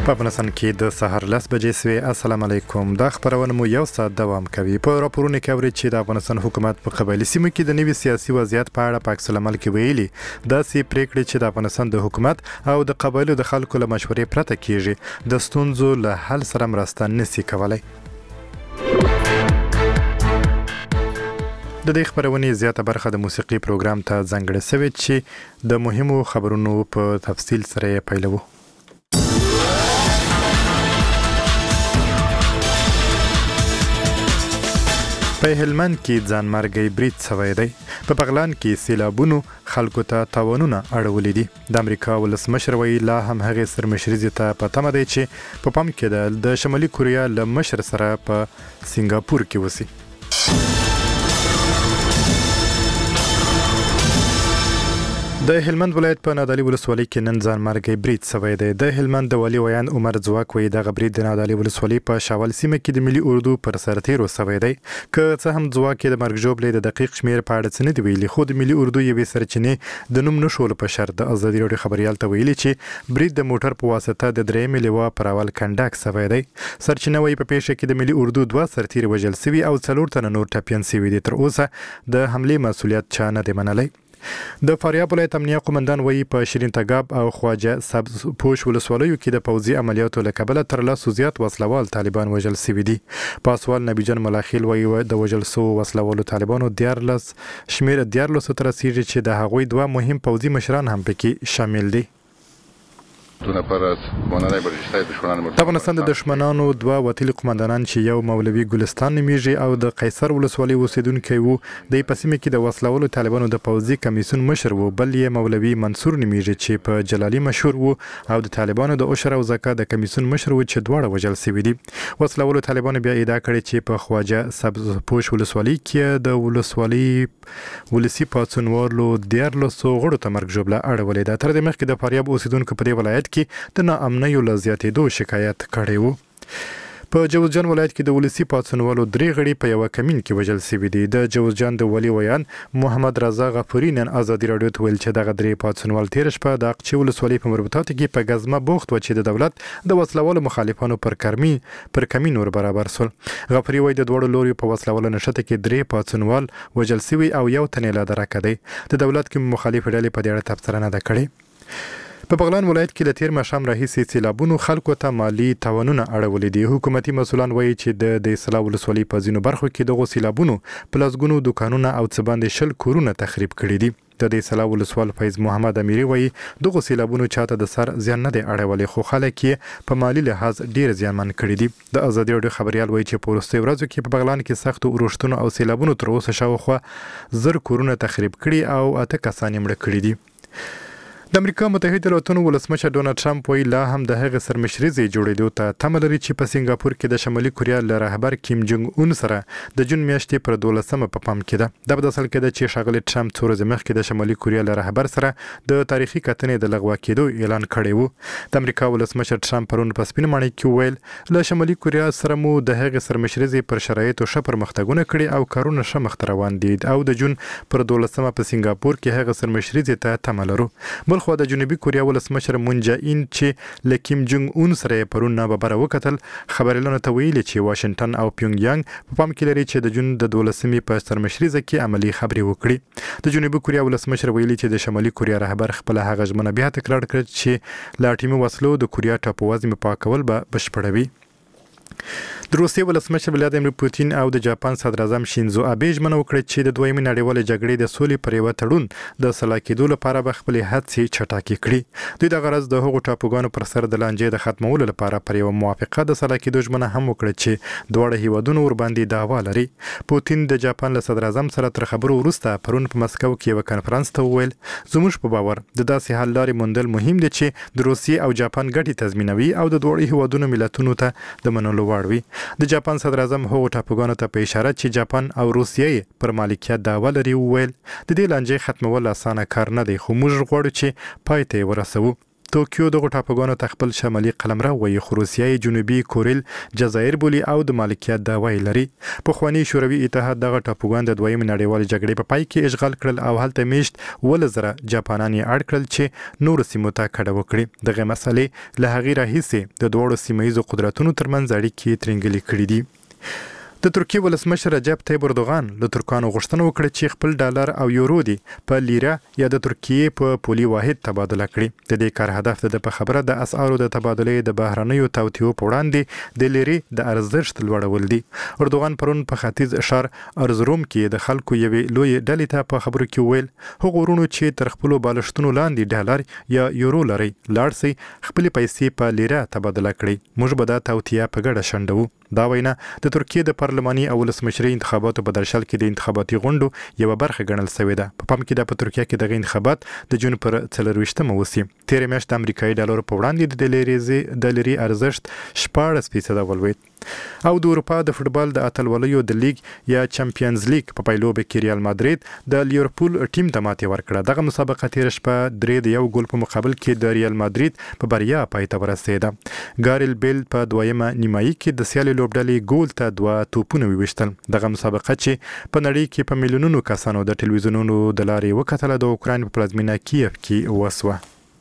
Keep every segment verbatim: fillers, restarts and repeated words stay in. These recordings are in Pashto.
په افغانستان کې د سهار لس بجې سوې. السلام علیکم. دا خبرونه مو یو ساعت دوام کوي. په راپورونو کې اوري چې د افغانستان حکومت په قبایلي سیمو کې د نوي سیاسي وضعیت په اړه په عکس العمل کې ویلي داسې پریکړې چې د افغانستان د حکومت او د قبایلو د خلکو له مشورې پرته کیږي د ستونزو له حل سره مرسته نشي کولای. د دې خبرونې زیاته برخه د موسیقي پروګرام ته ځانګړې شوې چې د مهمو خبرونو په تفصیل سره یې پیلوو. په هلمند کې ځانمرګي برید شوی دی. په بغلان کې سیلابونو خلکو ته تاوانونه اړولې دي. د امریکا ولسمشر وایي لا هم هغې سرمشري ته په تمه دی چې په پام کې د شمالي کوریا له مشر سره په سنگاپور کې وسی. د هلمند ولایت په نادعلي ولسوالۍ کې نن ځانمرګي برید شوی دی. د هلمند د والي ویان عمر ځواک وایي دغه برید د نادعلي ولسوالۍ په شاول سیمه کې د ملي اردو پر سرتیرو شوی دی. که څه هم ځواک د مرګ ژوبلې د دقیق شمیر په اړه څه نه دی ویلي، خو د ملي اردو یوې سرچینې د نوم نشول په شرط د ازادي راډیو خبريال ته ویلي چې برید د موټر په واسطه د درېیمې لواء پر اول کنډک شوی دی. سرچینه وایي په پیښه کې د ملي اردو دوه سرتیر وژل شوي او څلور تنه نور ټپیان شوي دي. تر اوسه د حملې مسؤلیت چا نه دی منلی. د فاریاب ولایت امنیه قومندان وایي په شیرین تګاب او خواجه سبز پوش ولسوالیو کې د پوځي عملیاتو له کبله تر لسو زیات وسلوال طالبان وژل شوي دي. پاسوال نبی جان ملاخیل وایي د وژل شوو وسلوالو طالبانو دیارلس شمیر دیارلسو ته رسیږي چې د هغوی دوه مهم پوځي مشران هم پکې شامل دي. د افغانستان د دشمنانو دوه وتلي قومندانان چې یو مولوي ګلستان نومیږي او د قیصر ولسوالۍ اوسیدونکی وو، د په سیمه کې د وسلوالو طالبانو د پوځي کمیسیون مشر وو. بل یې مولوي منصور نومیږي چې په جلالي مشهور وو او د طالبانو د عشر او زکات د کمیسیون مشر وو چې دواړه وژل شوي دي. وسلوالو طالبانو بیا ادعا کړې چې په خواجه سبز پوش ولسوالۍ کې د ولسوالۍ ولسی پاتونوالو دیارلسو غړو ته مرګ ژوبله اړولې ده. تر دې مخکې د فاریاب اوسیدونکو په دې ولایت کې د ناامنیو له زیاتېدو شکایت کړی وو. په جوزجان ولایت کې د ولسی پاتونوالو درې غړي په یوه کمین کې وژل شوي دي. د جوزجان د والي ویان محمد رضا غفوري نن ازادي راډیو ته ویل چې دغه درې پاتونوال تېره شپه د اقچې ولسوالۍ په مربوطاتو کې په ګزمه بوخت و چې د دولت د وسلوالو مخالفانو پر کرمي پر کمین ور برابر سول. غفوري وایي د دواړو لوري په وسلوالو نښته کې درې پاتونوال وژل شوي او یو تن یې لا درکه دی. د دولت کې مخالف ډلې په دې اړه تبصره نه ده کړې. په بغلان ولایت کې د تیر ماښام راهیسې سیلابونو خلکو ته مالی تاوانونه اړولې دي. حکومتي مسؤلان وایي چې د د اصلاح ولسوالۍ په ځینو برخو کې دغو سیلابونو په لسګونو دوکانونه او څه باندې شل کورونه تخریب کړي دي. د د اصلاح ولسوال فیض محمد امیري وایي دغو سیلابونو چاته د سر زیان نه دی اړولی، خو خلک یې په مالی لحاظ ډیر زیانمن کړي دي. د ازادي راډیو خبريال وایي چې په وروستیو ورځو کې په بغلان کې سختو اورښتونو او سیلابونو تر اوسه شاوخوا زر کورونه تخریب کړي او اته کسان یې مړه کړي دي. د امریکا متحده ایالاتونو ولسمشر ډونالد ټرمپ وایي لا هم د هغې سرمشري ځای جوړېدو ته تمه لري چې په سنګاپور کې د شمالي کوریا له رهبر کیم جونګ اون سره د جون میاشتې پر دولسمه په پام کې ده. دا په داسې حال کې ده چې ښاغلی ټرمپ څو ورځې مخکې د شمالي کوریا له رهبر سره د تاریخي کتنې د لغوه کېدو اعلان کړی و. د امریکا ولسمشر ټرمپ پرون په سپین ماڼۍ کې وویل له شمالي کوریا سره مو د هغې سرمشري ځای پر شرایطو ښه پرمختګونه کړي او کارونه ښه مخته روان دي او د جون پر دولسمه په سنګاپور کې هغه سرمشري ځای ته تمه لرو. بلخوا د جنوبي کوریا ولسمشر مون جاین چې له کیم جونګ اون سره پرون ناببره وکتل خبريالانو ته ویلي چې واشنگټن او پیونګ یانګ په پام کې لري چې د جون د دولسمې په سرمشري ځای کې عملی خبرې وکړي. د جنوبي کوریا ولسمشر ویلي چې د شمالي کوریا رهبر خپل هغه ژمنه بیا تکرار کړه چې لا اټومي وسلو د کوریا ټاپووزمې پاکول به بشپړوي. د روسیې ولسمشر ولادیمیر پوتین او د جاپان صدر اعظم شینزو آبې ژمنه وکړه چې د دویمې نړیوالې جګړې د سولې پر یوه تړون د سلا کېدو لپاره به خپلې هڅې چټکې کړي. دوی دغه ورځ د هغو ټاپوګانو پر سر د لانجې د ختمولو لپاره پر یوه موافقه د سلا کېدو ژمنه هم وکړه چې دواړه هیوادونه ورباندې دعوا لري. پوتین د جاپان له صدر اعظم سره تر خبرو وروسته پرون په مسکو کې یوه کنفرانس ته وویل زموږ په باور د داسې حل لارې موندل مهم دي چې د روسیې او جاپان ګټې تضمینوي او د دواړو هیوادونو ملتونو ته د منلو وړ وي. د جاپان صدر اعظم هغو ټاپوګانو ته په اشاره چې جاپان او روسیې پر مالکیت دعوا لري وویل د دې لانجې ختمول اسانه کار نه دی، خو موږ غواړو چې پای ته یې ورسوو. توکیو دغه ټاپوګانو ته خپل شمالي قلمرو وایي، خو روسیه جنوبي کوریل جزایر بولي او د مالکیت دعوی لري. پخواني شوروي اتحاد دغه ټاپوګان د دویمې نړیوالې جګړې په پای کې اشغال کړل او هلته میشت ولس زره جاپانان یې اړ کړل چې نور سیمو ته کډه وکړي. دغه مسلې له هغې راهیسې د دواړو سیمه ییزو قدرتونو ترمنځ اړیکې ترنګلې کړي دي. د ترکیې ولسمشر رجب طیب اردوغان له ترکانو غوښتنه وکړه چې خپل ډالر او یورو دي په لیره یا د ترکیې په پولي واحد تبادله کړي. د دې کار هدف د په خبره د اسعارو د تبادلې د بهرنیو توطیو په وړاندې د لیرې د ارزښت لوړول دي. اردوغان پرون په ختیځ ښار ارزروم کې د خلکو یوې لوی ډلې ته په خبرو کې ویل، هغو وروڼو چې تر خپلو بالښتونو لاندې ډالر یا یورو لري، لاړ سئ خپلې پیسې په لیره تبادله کړئ. موږ به دا توطیه په ګډه شنډو. دا وینا د ترکیې د پارلماني او ولسمشري انتخاباتو په درشل کې د انتخاباتي غونډو یوه برخه ګڼل شوې ده. په پام کې ده په ترکیه کې دغه انتخابات د جون پر څلرویشتمه وسي. تېرې میاشت د امریکایي ډالرو په وړاندې د لیرې د لیرې ارزښت شپاړس فیصده ولوېد. او د اروپا د فوټبال د اتلولیو د لیګ یا چمپیونز لیګ په پایلوبه کې ریال مادرید د لیورپول ټیم ته ماتې ورکړه. دغه مسابقه تېره شپه درې د یو ګول په مقابل کې د ریال مادرید په بریا پای ته ورسېده. ګارل بیل په دویمه نیمایي کې د سیالي لوبډلې ګول ته دوه توپونه وویشتل. دغه مسابقه چې په نړۍ کې په میلیونونو کسانو د ټلویزیونونو د لارې وکتله، د اوکراین په پلازمینه کیف کې وسوه.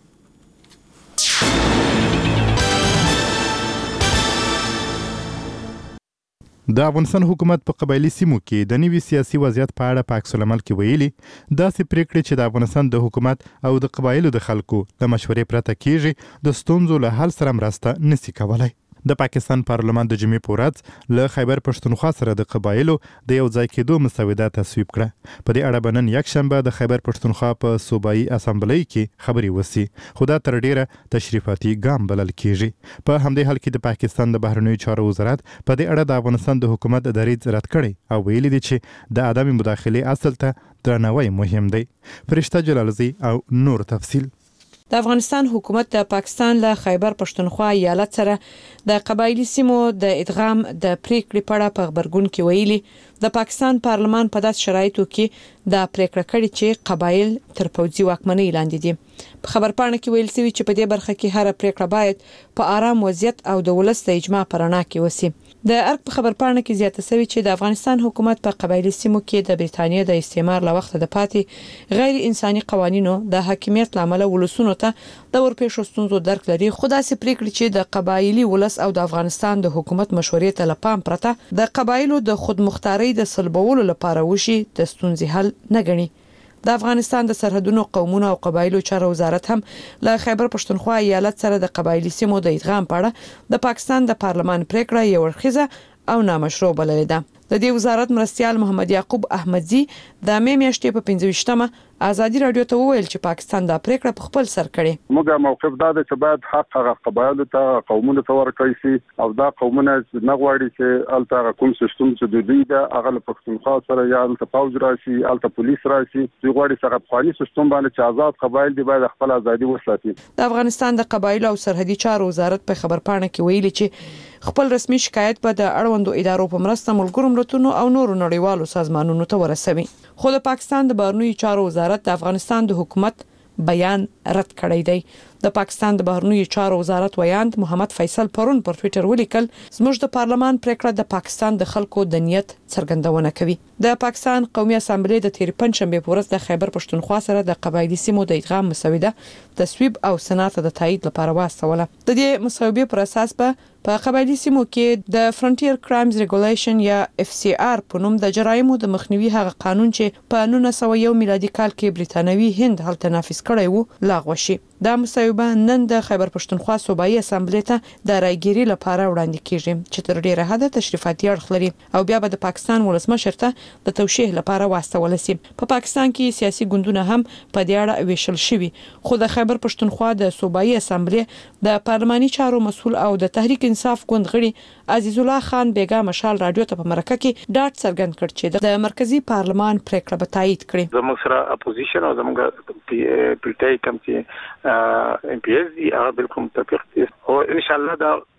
د افغانستان حکومت په قبایلی سیمو کې د نوي سیاسي وضعیت په اړه په عکس العمل کې ویلي، داسې پریکړې چې د افغانستان د حکومت او د قبایلو د خلکو د مشورې پرته کیږي د ستونزو له حل سره مرسته نشي کولای. د پاکستان پارلمان د جمعې په ورځ له خیبر پښتونخوا سره د قبایلو د یو ځای کېدو مسوده تصویب کړه. په دې اړه به نن یکشنبه د خیبر پښتونخوا په صوبایي اسامبلۍ کې خبرې وسي، خو دا تر ډیره تشریفاتي ګام بلل کیږي. په همدې حال کې د پاکستان د بهرنیو چارو وزارت په دې اړه د افغانستان د حکومت دریځ رد کړی او ویلي دي چې د عدم مداخلې اصل ته درناوی مهم دی. فرشته جلالزی او نور تفصیل. د افغانستان حکومت د پاکستان له خیبر پښتونخوا ایالت سره د قبایلی سیمو د ادغام د پریکړې په اړه په خبرګون کې ویلي، د پاکستان پارلمان په داسې شرایطو کې دا پریکړه کړې چې قبایل تر پوځي واکمنۍ لاندې دي. په خبرپاڼه کې ویل شوی چې په دې برخه کې هر پریکړه باید په آرام وضعیت او د ولس د اجماع پر رڼا کې وسی. د ارګ په خبرپاڼه کې زیاته شوی چې د افغانستان حکومت په قبایلی سیمو کې د بریتانیا د استعمار له وخت د پاتې غیر انساني قوانینو د حاکمیت لامل ولسونو ته د ورپېښو ستونزو درک لري. خو داسې پریکړې چې د قبایلی ولس او د افغانستان د حکومت مشورې ته لپام پرته د قبایلو د خودمختارۍ د سلبولو لپاره وشي د ستونزې حل نه ګڼي. د افغانستان د سرحدونو قومونو او قبایلو چارو وزارت هم له خیبر پښتونخوا ایالت سره د قبایلی سیمو د ادغام په اړه د پاکستان د پارلمان پریکړه یو ورخیزه او نامشروع بللې ده. د دې وزارت مرستیال محمد یعقوب احمدزي د مې میاشتې په پنځه ویشتمه ازادي رادیو ته وویل چې پاکستان دا پریکړه په خپل سر کړې. موږ موقف دا چې باید حق هغه قبایلو ته قومونو ته ورکړي شي او دا قومونه نه غواړي چې الته کوم سیستم چې د دوی د هغه پښتونخوا سره یا الته پوز راشي، الته پولیس راشي، دوی غواړي چې هغه افغاني سیستم باندې چې آزاد قبایل دی باید خپل ازادي وساتي. د افغانستان د قبایلو او سرحدي چارو وزارت په خبرپاڼه کې ویلي چې خپل رسمي شکایت به د اړوندو ادارو په مرسته ملګرو ملتونو او نورو نړیوالو سازمانونو ته ورسوي. خو د پاکستان د بهرنیو چارو وزارت د افغانستان د حکومت بیان رد کړی دی. د پاکستان د بهرنیو چارو وزارت ویاند محمد فیصل پرون پر ټوئیټر ولیکل، زموږ د پارلمان پریکړه د پاکستان د خلکو د نیت څرګندونه کوي. د پاکستان قومي اسامبلې د تیر پنځشنبه په ورځ د خیبر پښتونخوا سره د قبایلی سیمو د ادغام مسوده تصویب او سنات د تایید لپاره واستوله. د دې مسودې پر اساس به په قبایلی سیمو کې د فرنټیر کرایمز ریګولیشن یا اف سی آر په نوم د جرایمو د مخنیوي هغه قانون چې په نولس سوه یو میلادي کال کې بریتانوي هند هلته نافذ کړی وو لاغوه شي. دا مسوده نن د خیبر پښتونخوا صوبایي اسامبلې ته د رایګيري لپاره وړاندې کیږي چې تر ډیره حد تشریفاتي اړخ لري او بیا به د پاکستان ولسمشر ته د توشیح لپاره واستول شي. په پاکستان کې سیاسي ګوندونه هم په دې اړه ویشل شوي، خو د خیبر پښتونخوا د صوبایي اسامبلې د پارلماني چارو مسؤل او د تحریک انصاف ګوند غړي عزیز الله خان بیګا مشال رادیو ته په مرکه کې ډاټ څرګند کړ چې د مرکزی پارلمان پریکړه به تایید کړي. زموږ سره اپوزیشن او زموږ پریټای کم چې ام پی ایس دی هغه بالکل متفق دي او ان شاء الله دا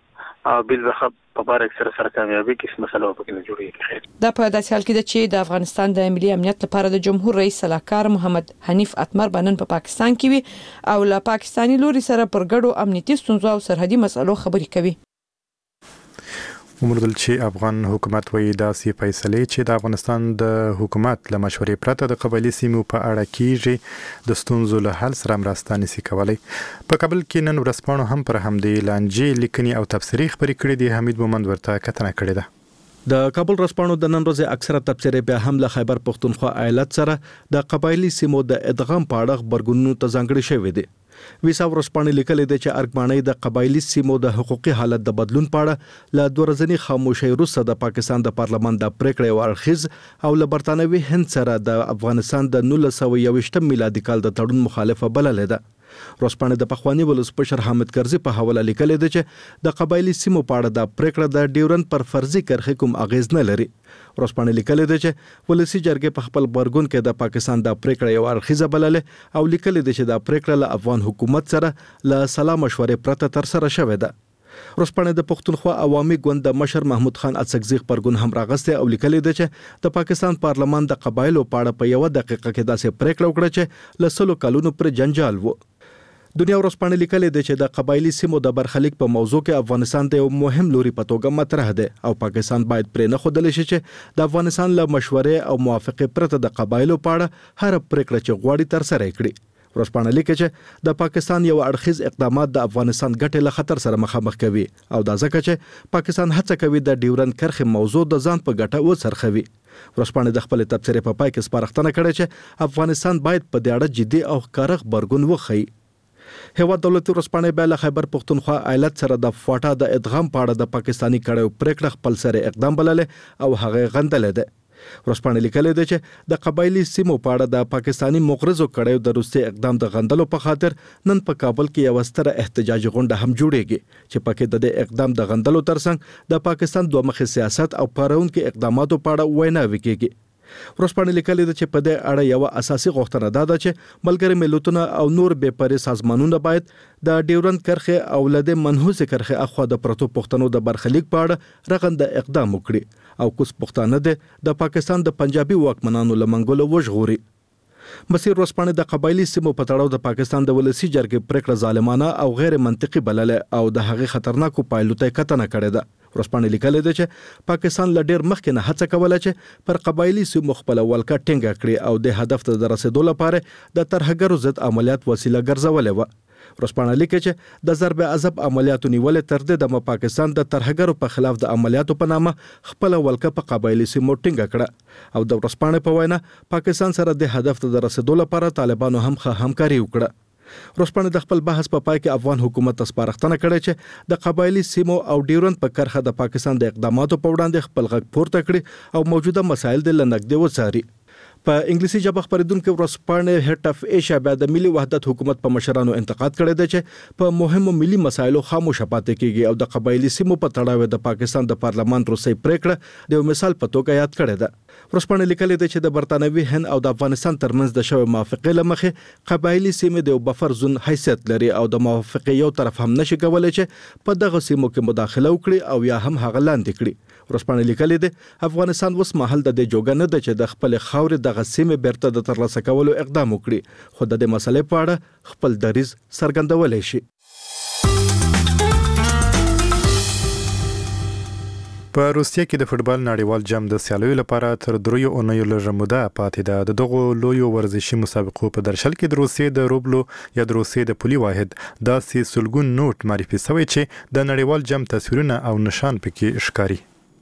او بل ځخه په بار اکثر سره کامیابی کې مسله وکړي نه جوړیږي. دا په داسې حال کې ده چې د افغانستان د ملي امنیت لپاره د جمهور رئیس صلاحکار محمد حنیف اتمر بنن په پاکستان کې وي او له پاکستاني لوري سره پر ګډو امنیتي ستونزو او سرحدي مسلو خبرې کوي. ومردل چې افغان حکومت وایي داسې فیصلې چې د افغانستان د حکومت له مشورې پرته د قبایلي سیمو په اړه کیږي د ستونزو له حل سره مرسته نشي کولای. په کابل کې نن ورځپاڼو هم پر همدې لانجې لیکنې او تبصرې خبرې کړې دي. حمید مومند ورته کتنه کړې ده. د کابل ورځپاڼو د نن ورځې اکثره تبصرې بیا هم له خیبر پښتونخوا ایالت سره د قبایلي سیمو د ادغام په اړه خبرګونونو ته ځانګړي شوې دي. ویسا ورځپاڼې لیکلې ده چې ارګمانۍ د قبایلي سیمو د حقوقي حالت د بدلون په اړه له دوه ورځنۍ خاموشۍ وروسته د پاکستان د پارلمان د پریکړې ورخیز او له برتانوي هند سره د افغانستان د نولس سوه یوویشتم میلادي کال د تړون مخالفه بللې ده. ورځپاڼې د پخواني ولسمشر حامد کرزي په حواله لیکلې ده چې د قبایلي سیمو په اړه د پریکړه د ډیورن پر فرضي کرښې کوم اغیز نه لري. ورځپاڼې لیکلې ده چې ولسی جرګې په خپل غبرګون کې د پاکستان د پریکړې یو اړخیزه بللې او لیکلې ده چې د پریکړه له افغان حکومت سره له سلا مشورې پرته تر سره شوې ده. ورځپاڼې د پښتونخوا عوامي ګوند د مشر محمود خان اڅکزي خبرګون هم راغسته او لیکلې ده چې د پاکستان پارلمان د قبایلو په اړه په یو دقیقه کې داسې پریکړه وکړه چې له سلو کلونو پر جنجال وو. دنیا ورځپاڼې لیکلې ده چې د قبایلي سیمو د برخلیک په موضوع کې افغانستان د یو مهم لوري په توګه مطرح ده او پاکستان باید پرې نه ښودل شي چې د افغانستان له مشورې او موافقې پرته د قبایلو په اړه هر پریکړه چې غواړي تر سره کړي. ورځپاڼه لیکي چې د پاکستان یو اړخیز اقدامات د افغانستان ګټې له خطر سره مخامخ کوي او دا ځکه چې پاکستان هڅه کوي د ډیورن کرښې موضوع د ځان په ګټه وڅرخوي. ورځپاڼه د خپل تبصرې په پای کې سپارښتنه کړې چې افغانستان باید په دې اړه جدي او ښکاره غبرګون وښيي. هیواد دولتي ورځپاڼې بیا له خیبر پښتونخوا ایالت سره د فاټا د ادغام په اړه د پاکستاني کړیو پریکړه خپل سره اقدام بللې او هغه غندلې ده. ورځپاڼې لیکلې ده چې د قبایلي سیمو په اړه د پاکستاني مغرضو کړیو د روسي اقدام د غندلو په خاطر نن په کابل کې یو ستره احتجاجي غونډه هم جوړیږي چې پکې د دې اقدام د غندلو ترڅنګ د پاکستان دوه مخي سیاست او پارونکو اقداماتو په اړه ویناوي کیږي. ورځپاڼې لیکلې ده چې په دې اړه یو اساسي غوښتنه ده چې ملګري ملتونه او نور بې پرې سازمانونه باید د ډیورن کرښې او لده منحوسه کرښې اخوا د پروتو پښتنو د برخلیک په اړه رغنده اقدام وکړي او کوس پښتانه د پاکستان د پنجابي واکمنانو لمنګولو وژغوري. مسیر ورځپاڼې د قبایلي سیمو په تړاو د پاکستان د ولسی جرګې پریکړه ظالمانه او غیر منطقي بللې او د هغې خطرناکو پایلو ته کتنه کړې ده. ورځپاڼې لیکلې ده چې پاکستان له ډېر مخکې نه هڅه کوله چې پر قبایلي سیمو خپل ولکه ټینګه کړي او د هدف ته د رسیدو لپاره د ترهګرو ضد عملیات وسیله ګرځولې وه. ورځپاڼه لیکي چې د ضرب عذاب عملیاتو نیولې تر دې د پاکستان د ترهګرو په خلاف د عملیاتو په نامه خپل ولکه په قبایلي سیمو ټینګه کړه او د ورځپاڼې په وینا پاکستان سره د هدف ته د رسیدو لپاره طالبانو هم ښه همکاري وکړه. ورځپاڼه د خپل بحث په پای کې افغان حکومت ته سپارښتنه کړې چې د قبایلي سیمو او ډیورن په کرښه د پاکستان د اقداماتو په وړاندې خپل غږ پورته کړي او موجوده مسایل د لنګدې وڅاري. په انګلیسي ژبه خبرېدونکو ورځپاڼې هټ اف ایشیا بیا د ملي وحدت حکومت په مشرانو انتقاد کړی دی چې په مهمو ملي مسایلو خاموشه پاتې کیږي او د قبایلي سیمو په تړاو د پاکستان د پارلمان روسي پریکړه د یو مثال په توګه یاد کړی ده. ورځپاڼې لیکلې ده چې د برتانوي هند او د افغانستان ترمنځ د شوې موافقې له مخې قبایلي سیمې د یو بفر زون حیثیت لري او د موافقې یو طرف هم نشي کولی چې په دغه سیمو کې مداخله وکړي او یا هم هغه لاندې کړي. ورځپاڼې لیکلې ده افغانستان اوس مهال د دې جوګه نه ده چې د خپل خاورې دغه سیمې بیرته د ترلاسه کولو اقدام وکړي خو د دې مسلې په اړه خپل دریځ څرګندولی شي. په روسیه کې د فوټبال نړیوال جام د سیالیو لپاره تر دریو اونیو لږه موده پاتې ده. د دغو لویو ورزشي مسابقو په درشل کې د روسیې د روبلو یا د روسیې د پولي واحد داسې سلګون نوټ معرفي شوی چې د نړیوال جام تصویرونه او نشان پکې ښکاري.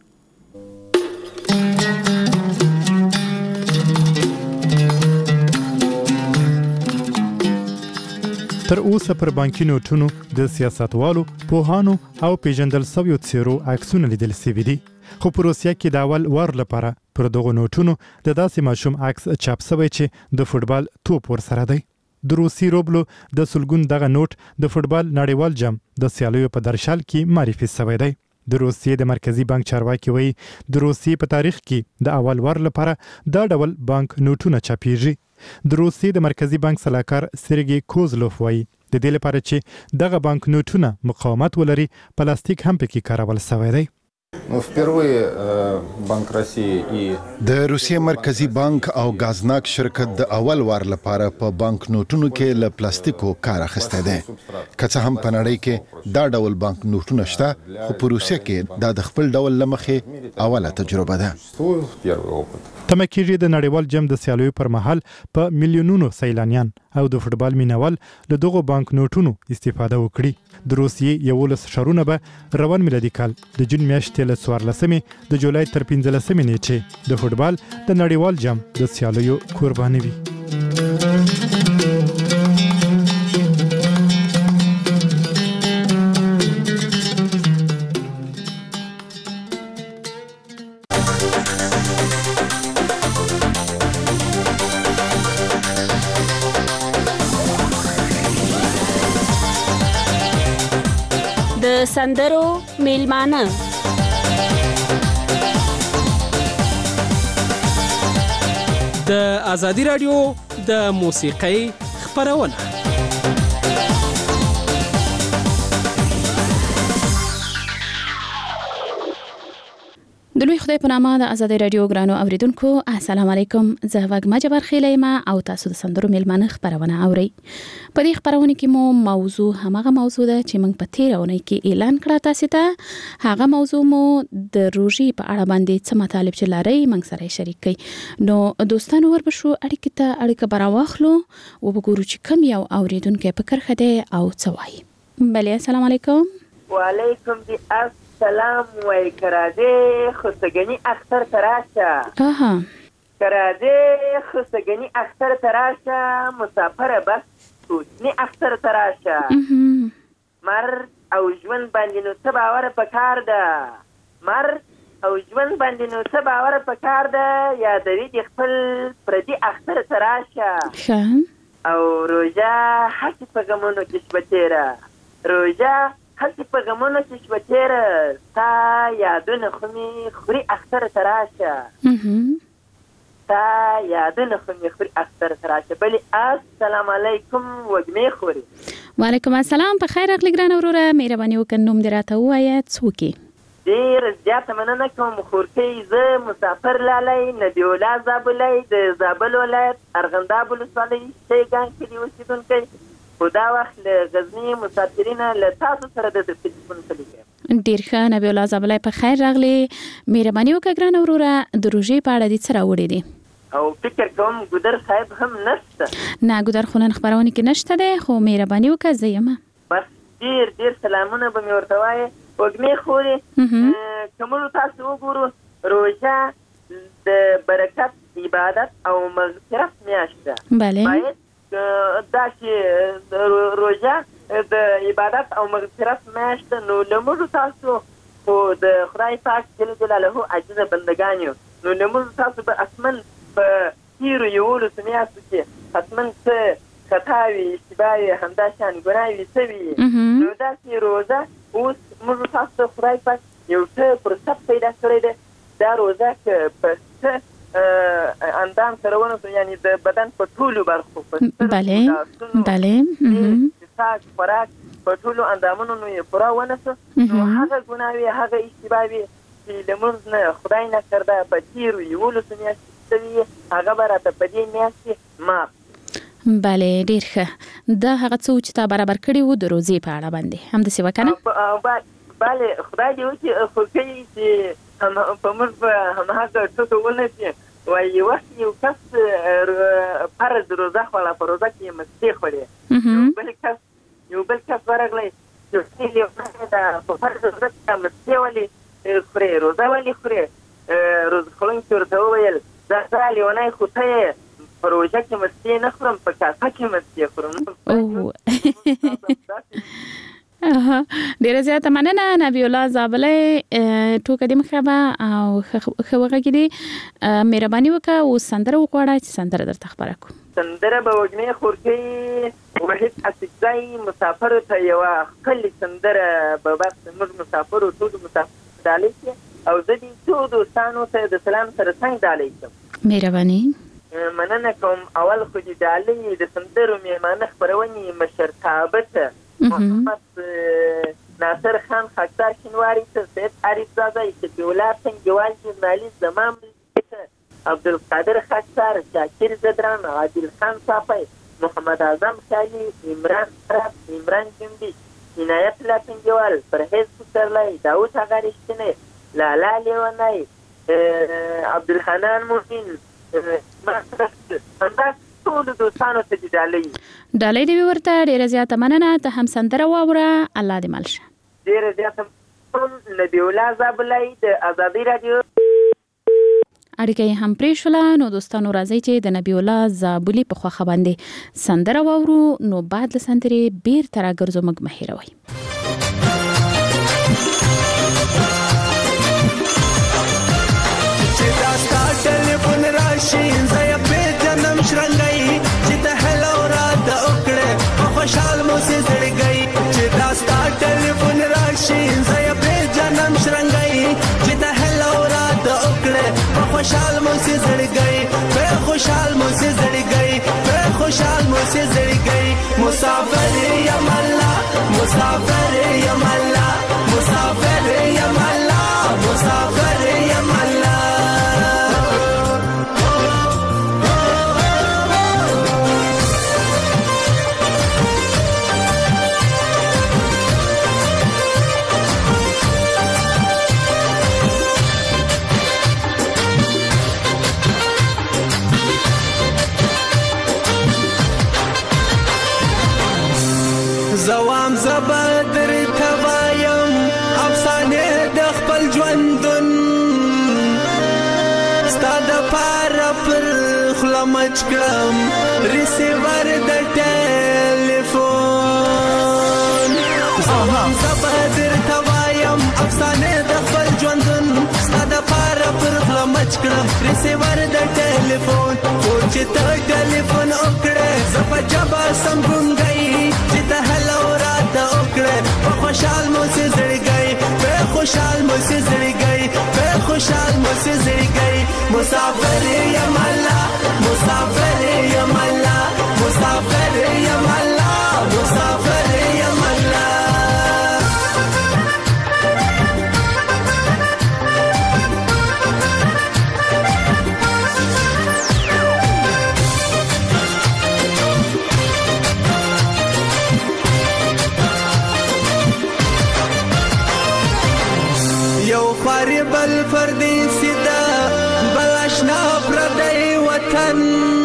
تر اوسه پر بانکي نوټونو د سیاستوالو، پوهانو او پیژندل شویو څیرو عکسونه لیدل شوي دي. خو په روسیه کې د اول وار لپاره پر دغو نوټونو د داسې ماشوم عکس چاپ شوی چې د فوټبال توپ ورسره دی. د روسي روبلو د سلګون دغه نوټ د فوټبال نړیوال جام د سیالیو په درشل کې معرفي شوی دی. د روسیې د مرکزی بانک چارواکي وایي د روسیې په تاریخ کې د اول وار لپاره دا ډول بانک نوټونه چاپیږي. د روسیې د مرکزی بانک سلاکار سرګي کوزلوف وایي د دې لپاره چې دغه بانک نوټونه مقاومت ولري پلاستیک هم پکې کارول شوی دی. Ну, впервые Банк России и د روسیې مرکزی بانک او غازناک شرکت د اول وار لپاره په بانک نوټونو کې له پلاستیکو کار اخیسته دی. که څه هم په نړۍ کې دا ډول بانک نوټونه شته، خو په روسیې کې دا د خپل ډول لمخې اوله تجربه ده. تمه کېږي د نړیوال جام د سیالیو پر مهال په میلیونونو سیلانیان او د فوټبال مینوال له دغو بانک نوټونو استفاده وکړي. د روسیې یولس ښارونه به روان میلادي کال د جون میاشتې له څوارلسمې د جولای تر پنځلسمې نیټې د فوټبال د نړیوال جام د سیالیو قرباني وي. د سندرو میلمانه د ازادي رادیو د موسیقۍ خپرونه. د لوی خدای په نامه د ازادي رادیو ګرانو اوریدونکو السلام علیکم. زه وګما جبر خیلیما او تاسو د سندرو میلمانه خبرونه اورئ. په دې خبرونه کې مو موضوع همغه موضوع ده چې موږ په تیرونه کې اعلان کړه تاسو ته. هغه موضوع مو د روژې په اړه باندې څه مطالب چې لري موږ سره شریک کړئ. نو دوستانو وربشو اړیکه ته اړیکه براواخلو او وګورو چې کوم یو اوریدونکو په کرخه ده او څه وایي. بله السلام علیکم. وعلیکم السلام وای کراده خستگنی اختر تراشه آها کراده خستگنی اختر تراشه مسافر بس سوچنی اختر تراشه مرد او ژوند باندې نو څه باور پکار ده مرد او ژوند باندې نو څه باور پکار ده یادوي د خپل پردي اختر تراشه او روژه هسې په غمونو کې شپه تېره روژه هسې په غمونو کې شپه تېره ستا یادونه خو مې خوري اختر ته راشه ستا یادونه خو مې خوري اختر ته راشه. بلې السلام علیکم وږمې خوري. وعلیکم السلام. په خیر راغلی ګرانه وروره. مهرباني وکړه نوم دې راته ووایه څوک یې؟ ډېره زیاته مننه کوم خورکۍ. زه مسافر لالی نبی الله زابلی د زابل ولایت ارغنداب ولسوالۍ شیګان کلي اوسېدونکی خو دا وخت له غزني مسافرینه له تاسو سره د تلیفون کلیږم. ډېر ښه نبی الله زابلی په خیر راغلی. مهرباني وکړه ګرانه وروره د روژې په اړه دې څه راوړی دی؟ او فکر کوم ګودر صاحب هم نشته. نه ګودر خو نن خپرونه کې نشته دی خو مهرباني وکړه زه یم. بس ډېر ډېر سلامونه به مې ورته وایې وږمې خورې. که موږ تاسو وګورو روژه د برکت عبادت او مغفرت میاشت ده. بله دا چې روژه د عبادت او مغفرت میاشت نو له موږ تاسو خو د خدای پاک جل جلاله عاجزه بندګان یو نو له موږ تاسو به حتما په تېرو یولسو میاشتو کې حتما څه خطا وي اشتباه وي همدا شان ګناه وي څه وي نو داسې روژه اوس موږ تاسو ته خدای پاک یو څه فرصت پیدا کړی دی. دا روژه که په څه اندام سره ونسو یعنی د بدن په ټولو برخو په بله بله ساک خوراک په ټولو اندامونو نو یې پوره ونسو نو هغه ګناه وي هغه اشتباه وي چې لمونځ نه خدای نه کرده په تېرو یولسو میاشتو شوي هغه به راته په دې میاشت کې معاف. بله ډېر ښه. دا هغه څه چې تا برابر کړي وو د روزې په اړه باندې همداسې وه که نه؟ بله خدای دې وکړي خو کوي چې په موږ به همهغه ټکو ونسي. وایي یو وخت یو کس فرض روزه خوړه په روزه کې یې مستې خورې بل کس یو بل کس ورغلی چې یو ده په فرض روزه کې مستې ولې خورې روزه ولې خورې روزه خوړونکي ورته وویل زه لیونی خو ته یې په روژه کې مستې نه خورم په کاسه کې مستې خورم. ډیره زیاته مننه نبی الله زابلی. ټوکه دې مخه به او ښه وغږېدې. مهرباني وکړه اوس سندره وغواړه چې سندره درته خپره کړو. سندره به وږمې خورکۍ وحید اڅکزی مسافرو ته یوه ښکلې سندره به بس موږ مسافرو ټولو مسافرو ډالۍ کړي او زه دې څو دوستانو ته د سلام سره څنګ ډالۍ کړم. مهرباني. مننه کوم. اول خو د ډالۍ د سندرو میلمانه خپرونې مشرتابه ته محمد ناصر خان خاکسار شینواري ته، سید عارف زاده، شفیع الله سنگوال، ژورنالیست زمان ته، عبدالقادر خاکسار، شاکر زدران، عادل خان صافی، محمد اعظم خیالي، عمران عرب، عمران جنبی، عنایت الله سنگوال، پرهیز پسرلی، داود آقا رښتینی، لالا لیونی، عبدالحنان مومن، همدا ټولو دوستانو ته دې ډالۍ ډالۍ دې ورته ډېره زیاته مننه. ته هم سندره واوره. الله دې مل شه. ډېره زیاته نبی الله زابلای د ازادي رادیو اړیکه یې هم پرې شوله. نو دوستانو راځئ چې د نبی الله زابلي په خوښه باندې سندره واورو. نو بعد له سندرې بیرته راګرځو، موږ مه هېروئ. ټلیفون راشي زه یې پیژنم شرنګی، چې ته هلو راته وکړې په خوشحال مو سې زړګی. چې دا ستا ټلیفون راشي زه یې پیژنم شرنګی، چې ته هلو راته وکړې په خوشحال مو سې زړګی، په خوشحال مو سې زړګی، په خوشحال مو سې زړګی. مسافر یم الله، مسافر یم الله، مسافر یم الله، مسافر یم الله. زوام زبدر توایم افسانه د خپل ژوندون، ستا د پاره پر خوله مچ کړم ریسیور د ټلیفون. زوام زبدر توایم افسانه د خپل ژوندون، ستا د پاره پر خوله مچ کړم ریسیور د ټلیفون. خو چې ته ټلیفون وکړې زه په جبه سم ګونګی، چې ته هلو راته وکړې په خوشحال مو سې زړګی، په خوشحال مو سې زړګی، په خوشحال مو سې زړګی. مسافر یم الله، مسافر یم الله، مسافر یم الله، مسافر یم الله. یو خواري بل پردیسی ده، بل اشنا پردی وطن،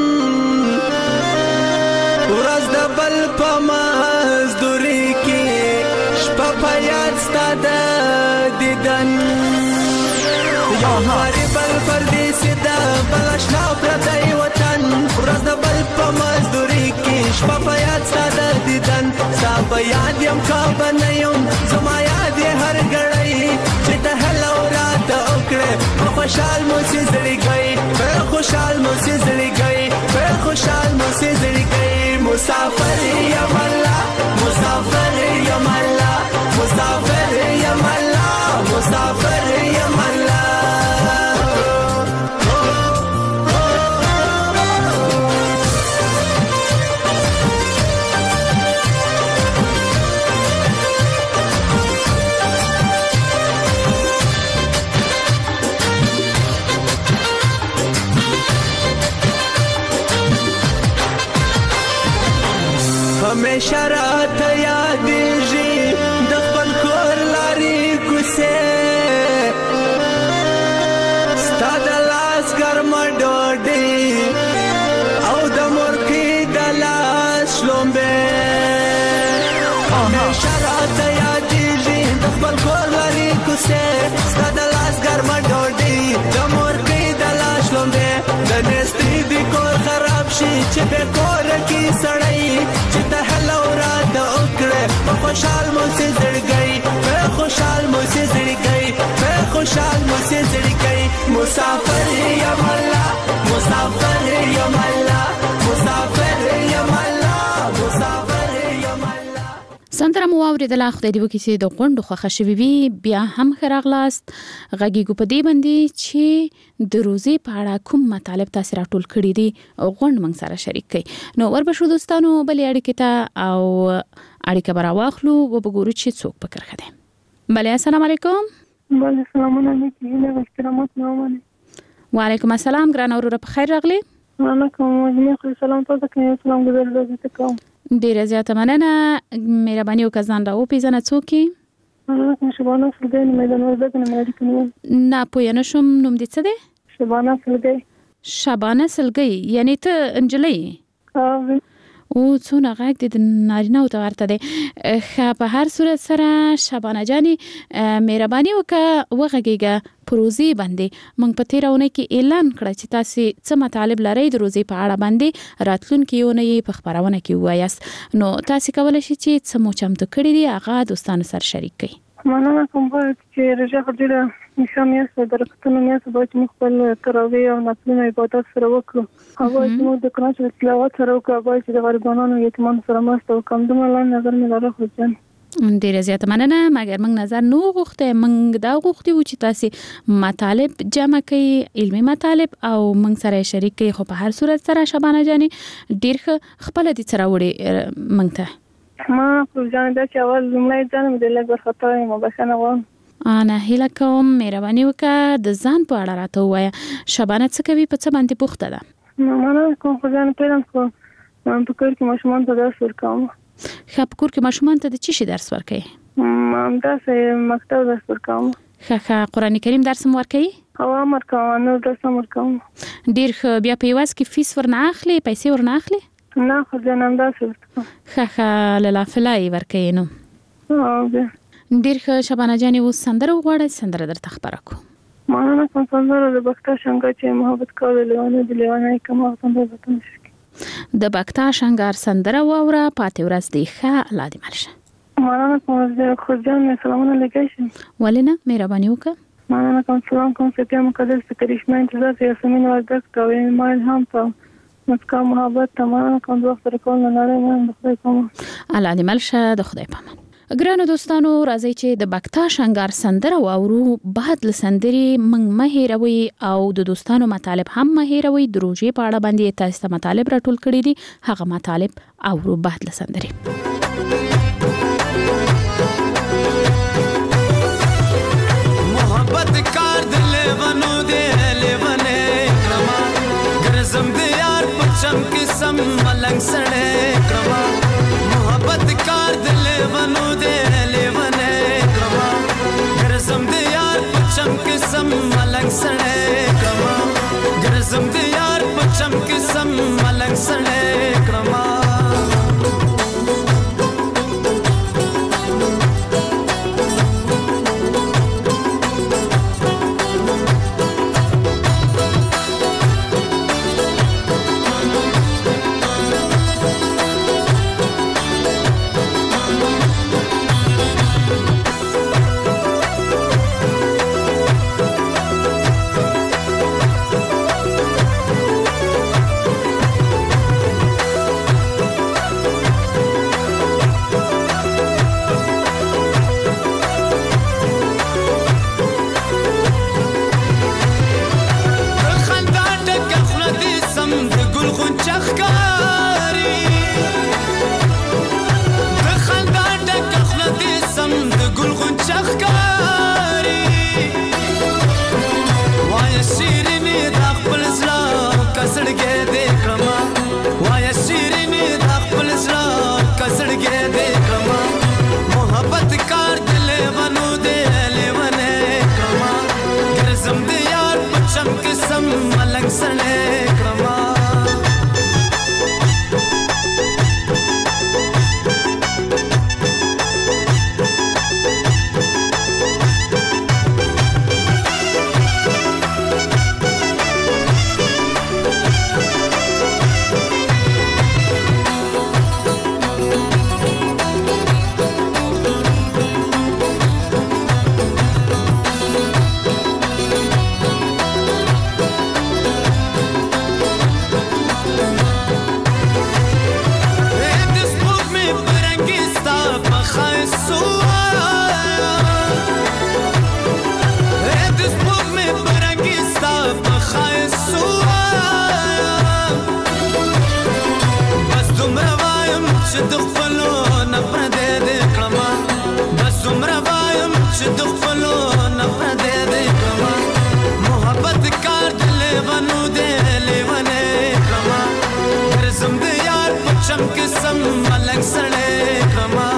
ورځ د بل په مزدوري کې شپه په یاد ستا د دیدن. یو خواري بل پردیسی ده، بل اشنا پردی وطن، ورځ د بل په مزدوري کې شپه په یاد ستا د دیدن. ستا په یاد یم که به نه یم زما یاد یې هر ګړی، چې ته هلو راته وکړې په خوشحال مو سې زړګی، په خوشحال مو سې زړګی، په خوشحال مو سې زړګی. مسافر یم الله، مسافر یم الله، مسافر یم الله، مسافر یم الله. همیشه راته یادېږي د خپل کور لارې کوڅې، ستا د لاس ګرمه ډوډۍ او د مرغۍ د لاس شلومبې. همیشه راته یادېږي د خپل کور لارې کوڅې، ستا د لاس ګرمه ډوډۍ د مرغۍ د لاس شلومبې. د نېستۍ د کور خراب شي چې بې کوره کې سړی، چې ته هلو راته وکړې په خوشحال مو سې زړګی، په خوشحال مو سې زړګی، په خوشحال مو سې زړګی. مسافر یم الله، مسافر یم الله، مسافر یم الله، مسافر یم الله. سندره مو مو اوریدل خدای دی وکي چې د غونډو خوښه شوي وي بیا هم خراغلاست غږیګو په دې باندې چې د روزي په اړه کوم مطالب تاسو راټول کړی دي غونډ موږ سره شریک کړئ نو وربشو دوستانو بلې اړیکې ته او اړیکه برا واخلو او وګورو چې څوک پکړ خده بله السلام علیکم بله السلام علیکم له احترامات نو وعلیکم السلام ګران اورور په خیر راغلی وعلیکم السلام سلام تاسو ته سلام ګذر کوم ډیره زیاته مننه مهرباني وکړئ دا او پیژنه څوک انا شبانه سلګي نه میدان ورځ نه مې کوم نه پوه نه شم نوم دې څه دی شبانه سلګي شبانه سلګي یعنی ته انجلۍ اه او څونه غږ د نارینه او ته ورته دی ښه په هر صورت سره شبانه جاني مهرباني وکړه وغږیږه پروزي باندې موږ په تیرونه کې اعلان کړ چې تاسو څه مطالب لرئ د روزي په اړه باندې راتلونکي یو نه په خبرونه کې وایاست نو تاسو کولای شئ چې څه مو چمتو کړی دی هغه دوستانو سره شریک کړئ مننه کوم چې رجا خدای نشم یې درکتونه مې سبا چې خپل تراوی او نفلونه عبادت سره وکړو هغه چې موږ د قرآن شریف تلاوت سره وکړو چې د غریبانو یتیمانو سره مرسته وکړو دومره لاندې نظر مې لاره خوځن ډیره زیاته مننه مګر موږ نظر نو غوښته موږ دا غوښتي و چې تاسو مطالب جمع کړئ علمي مطالب او موږ سره شریک کړئ خو په هر صورت سره شبانه جاني ډیر خپل دي سره وړي موږ ته ما په ځان دا چې اول لمړی ځان مې د لګ ورخطا یم بخښنه غواړم انا هیله کوم مهرباني وکړه د ځان په اړه راته ووایه شبانه څه کوي په څه باندې پوښته ده نو مننه کوم خو ځان پیلم خو په کور کې ماشومان ته درس ورکوم ښه په کور کې ماشومان ته د څه شي درس ورکوي همداسې مکتب درس ورکوم ښه ښه قرآن کریم درس هم ورکوي او امر کوم نو درس هم ورکوم ډېر ښه بیا په یوازې کې فیس ورنه اخلي پیسې ورنه اخلي نه خو ځان همداسې ورکوم ښه ښه له لافله یې ورکوي نو ډېر ښه شبانه جانې اوس سندره وغواړئ سندره درته خپره کړو مننه کوم سندره د بخته شنګه چې محبت کول لیوانه د لیوانه کوم سندره وطن شي د بکتا شنګار سندره واوره پاتې ورځ دی ښه الله دې مل شه مننه کوم زه خو ځان مې سلامونه لګی ولې نه مهرباني وکړه مننه کوم سلام کوم سپیا مقدس په کرشمه انتظار ته یاسمین ورځ کوي ما هم ته مسکا محبت تمام کوم وخت رکول نه لري نه خدای کوم الله دې مل شه د خدای پامان ګرانو دوستانو راځي چې د بکتا شنګار سندره واورو بعد له سندرې موږ مه هیروئ او د دوستانو مطالب هم مه هیروئ د روژې په اړه باندې تاسو ته مطالب راټول کړي دي هغه مطالب اورو بعد له سندرې محبت کار د لیوانو دی لیوانې کرما ګرځم د یار په چم کې سم ملنګ سړې کرما محبت کار د لیوانو دی لیوانې کرما ګرځم د یار په چم کې سم ملنګ سړې کرما ګرځم د یار په چم کې سم ملنګ سړې کرما دومره وایم چې د خپلو نه پردی دې کړمه بس دومره وایم چې د خپلو نه پردی دې کړمه محبت کار د لیونو دی لیونی کړمه ګرځم د یار په چم کې سم ملک سړی کړمه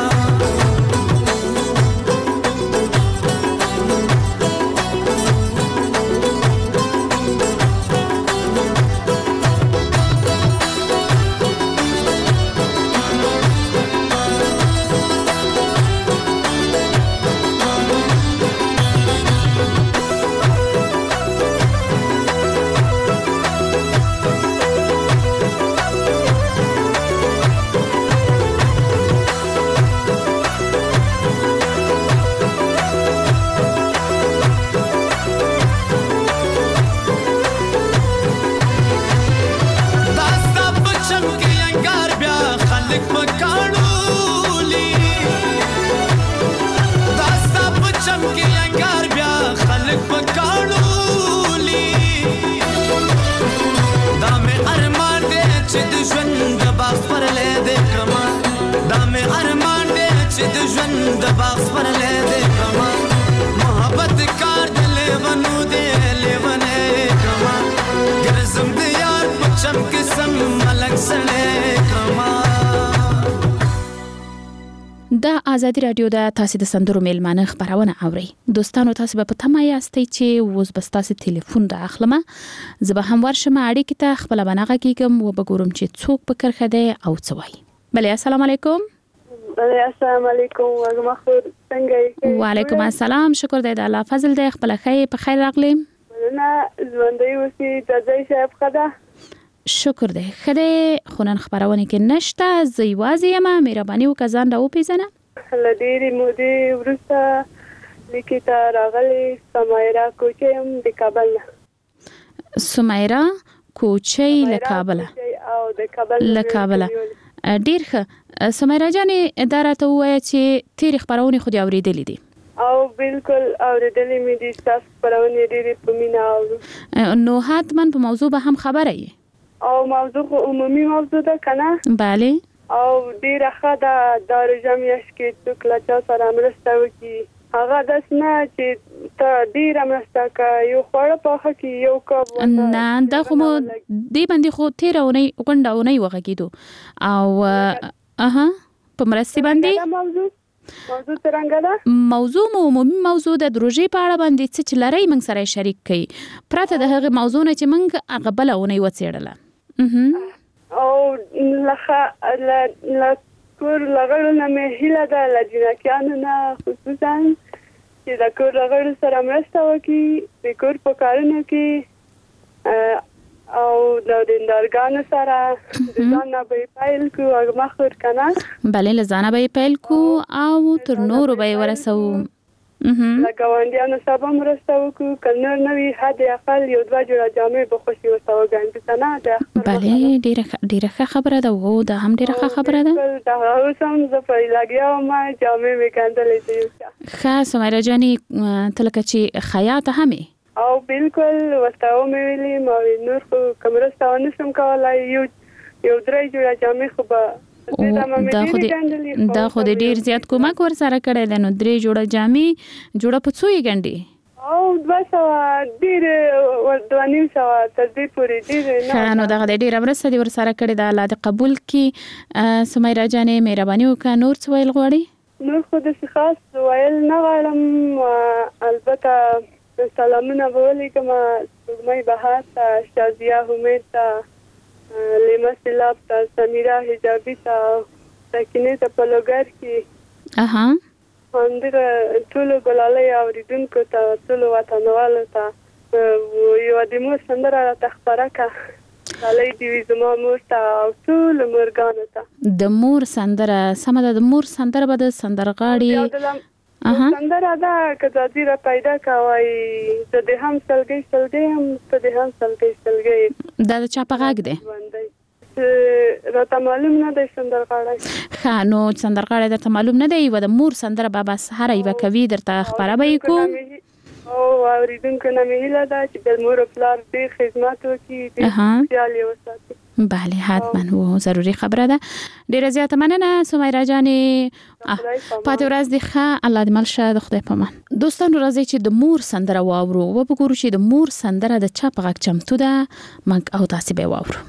د آزادي رادیو د تاسو د سندرو میلمانه خبرونه اوري دوستانو تاسو به په تمه یاستئ چې وز بس تاسو ټلیفون را اخلمه زه به هم ورشم اړیکې ته خپل بناغه کیږم و به ګورم چې څوک په کرخه دی او څه وایي بله السلام علیکم بله السلام علیکم وګما خور څنګه یې وعلیکم السلام شکر دی د الله فضل دی خپل خیر په خیر راغلی نه ژوندۍ اوسې د ځای صاحب خدا شکر دی خدای خونن خبرونه کې نشته زه یوازې یم مهرباني وکړه ځان راوپېژنه له ډېرې مودې وروسته لیکې ته راغلې سمیرا کوچۍ یم د کابل نه سمیرا کوچۍ له کابله او د کابل له کابله ډېر ښه سمیرا جانې دا راته ووایه چې تېرې خبرونې خو دې اورېدلې دي او بالکل اورېدلې مې دي ستاسو خبرونې ډېرې په مینه اورو نو حتما په موضوع به هم خبره یې او موضوع عمومي موضوع ده که نه بله او ډېره ښه ده دا روژه میاشت کې څوک له چا سره مرسته وکړي هغه داسې نه چې ته ډېره مرسته کوه یو خواړه پاخه کړي یو کب نه دا خو مو دې باندې خو تېره اونۍ غونډه اونۍ وغږېدو او اها په مرستې باندې موضوع موضوع څرنګه ده موضوع مو عمومي موضوع د روژې په اړه باندې څه چې لرئ موږ سره شریک کړئ پرته د هغې موضوع نه چې موږ هغه بله اونۍ وڅېړله او لکه له کور له غړو نه مې هیله ده له جنکیانو نه خصوصا چې د کور له غړو سره مرسته وکړي د کور په کارونو کې او د دیندارګانو سره د ځان نه به یې پیل کړو هغه مخور که نه بلې له ځانه به یې پیل کړو او تر نورو به یې ورسوو له ګاونډیانو سره به مرسته وکړو که نور نه وي حد اقل یو دوه جوړه جامې به خوشي ورته وګنډو که نه بلې ډېره ښه خبره ده او دا هم ډېره ښه خبره ده دغه اوس هم زه پرې لګیا وم جامې مې ګنډلې دي ښه سمیرا جانې ته لکه چې خیاطه هم یې او بالکل ورته ومې ویلي ما نور خو که مرسته ونه شم کولی یو یو درې جوړه جامې خو به دا خو دې ډېر زیات کومک ورسره کړی دی نو درې جوړه جامې جوړه په څو یې ګنډې او دوه سوه ډېر دوه نیم سوه تر دې پورې ډېر ښه نو دغه د ډېره مرسته دې ورسره کړې ده الله دې قبول کړي سمیرا جانې مهرباني وکړه نور څه ویل غواړې نور خو داسې خاص ویل نه غواړم البته سلامونه به ولیکم سپوږمۍ بهار ته شازیه همید ته لیما سیلاب ته سمیرا حجابي ته سکینې ته په لوګر کې اها همدغه ټولو ګلالۍ اورېدونکو ته ټولو وطنوالو ته یوه د مور سندره راته خپره کړه ډالۍ دې وي زما مور ته او ټولو مورګانو ته د مور سندره سمه ده د مور سندره به د سندرغاړي سندره ده که ځاځي را پیدا کوئ زه دې هم سلګۍ سلګۍ هم ته دې هم سلګۍ سلګۍ دا د چا په غږ دی راته معلوم نه دی سندرغاړی ښه نو سندرغاړی درته معلوم نه دی یوه د مور سندره به بس هره یوه کوي درته خپره به یې کوو او اورېدونکو نه مې هیله ده چې د مور او پلار ډېر خدمت وکړي ډېر خیال یې وساتي بله حتما و ضروری خبره ده. ډیره زیاته مننه سمیرا جانې. پاتې ورځ دې ښه، الله دې مل شه، د خدای په امان. دوستانو راځي چې د مور سندره واورو و وګورو چې د مور سندره د چا په غږ چمتو ده، موږ او تاسې به واورو.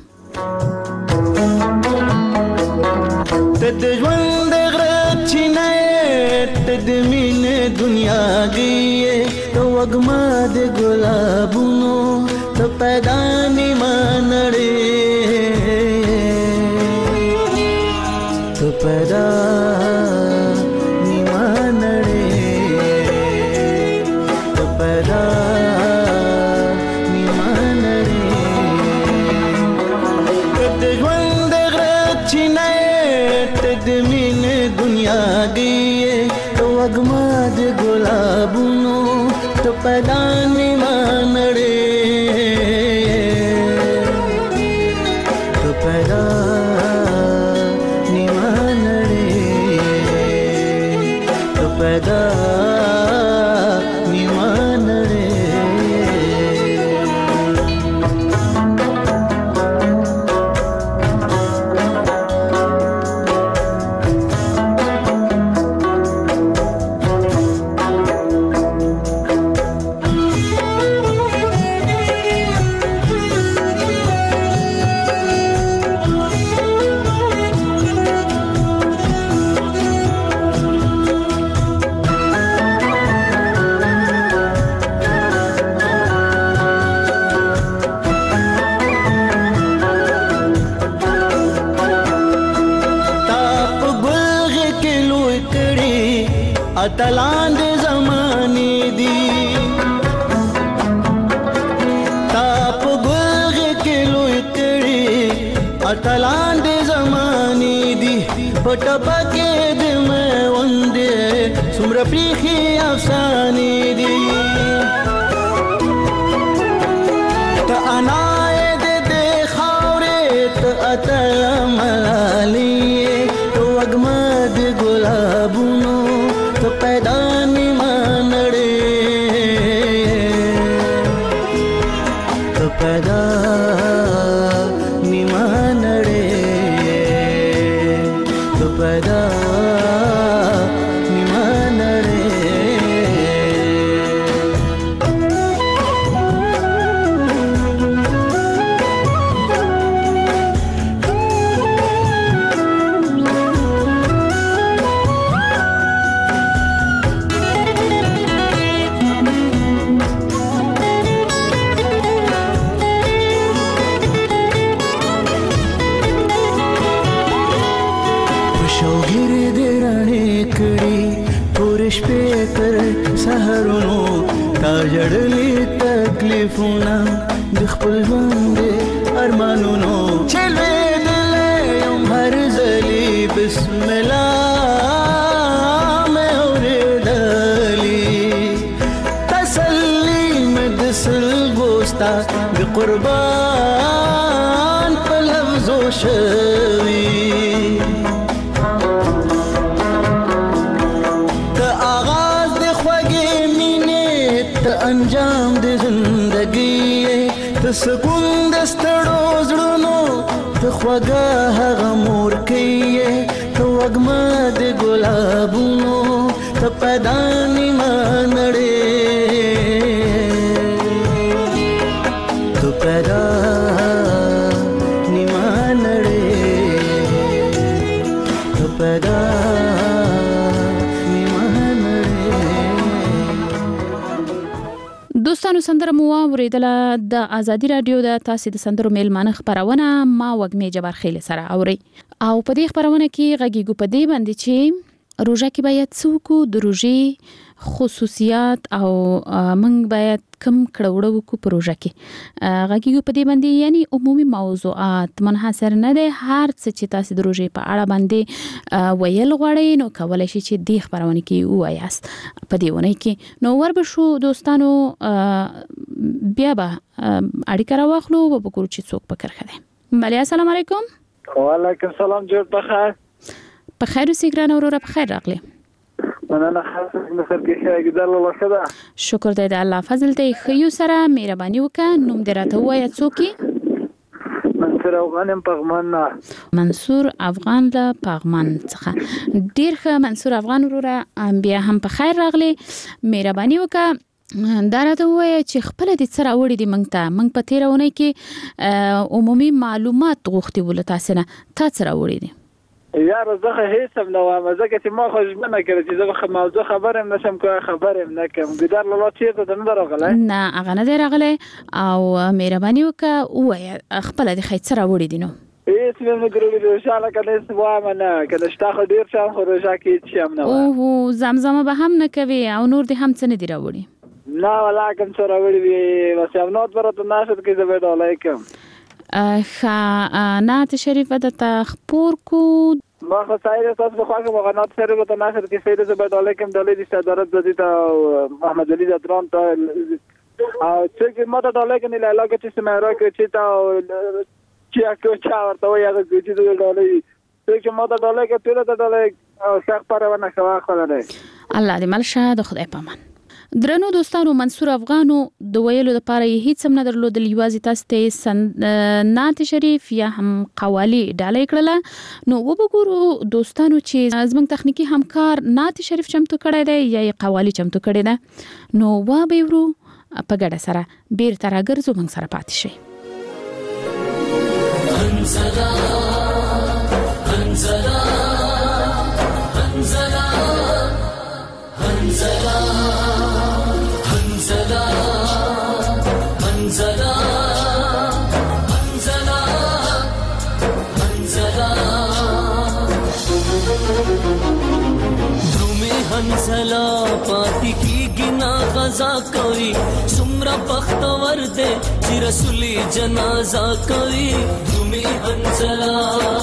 ته د ژوند غره چینه، ته د مینې دنیا کې، ته وږمه د ګلابونو، ته پیدا نیمه نړۍ، ته پیدا نیمه نړۍ، ته پیدا نیمه نړۍ. ته د ژوند غره چینه، ته د مینې دنیا کې، ته وږمه د ګلابونو، ته پیدا نیمه نړۍ، ته پیدا نیمه نړۍ، ته پیدا نیمه نړۍ. اتلان د زمانې دي، تا په ګل کې لوی کړي، اتلان د زمانې دي، په ټپه کې د میوندې څومره پریښي افسانې دي. ته انا یې د دې خاورې، ته اتل ملالۍ، ته وږمه د ګلابونو، ته پیدا نیمه نړۍ، ته پیدا نیمه نړۍ، ته پیدا نیمه نړۍ. شپې تر سحرونو تا جړلې تکلیفونه، د خپل ژوند ارمانونو چې لوېدلې یم هر ځلې، بسم الله مې اورېدلې، تسلي مې د سلګو ستا د قربان په لفظو شوي. انجام د زندګي، ته سکون د ستړو زړونو، ته خوږه هغه مور کې، ته وږمه د ګلابونو، ته پیدا نیمه نړۍ، ته پیدا نیمه نړۍ، ته پیدا. دوستانو سندره مو اوریدله د ازادي رادیو د تاسو د سندرو میلمانه خبرونه، ما وګمې جبار خیل سره اوري، او په دې خبرونه کې غږیږو په دې باندې چې روژه کې باید څوک د روژې خصوصیات او موږ باید کم کړوړو کو پروژه کې غږیږو په دې باندې، یعنی عمومي موضوعات منحصر نه دي، هر څه چې تاسو د روژې په اړه باندې ویل غواړئ نو کولای شئ چې دې خبرونه کې وایاست په دې ونه کې. نو ور به شو دوستانو بیا به اړیکه راوخلو او وګورو چې څوک پکړ خله. ملي السلام علیکم. وعلیکم السلام، جوړ بخیر. په خیر اوسې ګران اورور، په خیر راغلی. مننه خاصه مصر کې ښه ګذر الله خدا. شکر دی د الله فضل دی. خيو سره مهرباني وکړه، نوم دې راته وایې څوک یې؟ منصور افغان پغمان نه منصور افغان له پغمان څخه ډیر ښه منصور افغان وروره بیا هم په خیر راغلی مهرباني وکړه دا راته ووایه چې خپل د څه راوړي دي موږ ته موږ په تېره اونۍ کې عمومي معلومات غوښتي وو له تاسې نه تا څه راوړي دي یاره زه خو هیڅ هم نه وایم ځکه چې ما خو ژمنه کړې چې زه به موضوع خبر هم نشم کولی خبر هم نه کوم ګیدار لالا چېرته ته نه ده راغلی نه هغه نه دی راغلی او مهرباني وکړه ووایه خپله د خی څه راوړي دي نو هیڅ مې نه ګروي روژه لکه هیڅ وایم نه که د شته خو ډېر شم خو روژه کې هیڅ شي هم نه وایم اوهو زمزمه به هم نه کوي او نور دې هم څه نه دي راوړي نه والا کوم څه راوړي وي بس امنات برته ناشد کې زه به ډالۍ کوم ښه نعت شریفه درته خپور کو ما خو سایر تاسو په خوا کې مغنات شریفه ته ناشد کې سیده زه به ډالۍ کوم ډالۍ د صدارت د دې ته محمد علي زدران ته او چې ما ته ډالۍ کوي لاله کې چې سماره کې چې تا چې اکو چا ورته وایي هغه چې د ډالۍ چې ما ته ډالۍ کې ټول ته ډالۍ او څخه پرونه خوا خلل الله دې مل شه د خدای پامان درنو دوستانو منصور افغانو د ویلو لپاره یې هیڅ هم نه درلودل یوازې تاسو ته نعت شریف یا هم قوالی ډالۍ کړله نو وګورو دوستانو چې زموږ تخنیکی همکار نعت شریف چمتو کړی دی یا یې قوالی چمتو کړی ده نو وا به ورو په ګډه سره بیرته راګرځو موږ سره پاتې شئ انزلا انزلا انزلا انزلا انزلا انزلا انزلا انزلا درومي انزلا پاتې کیږي نا غزا کوي سمرا بختور دے چې رسولي جنازه کوي درومي انزلا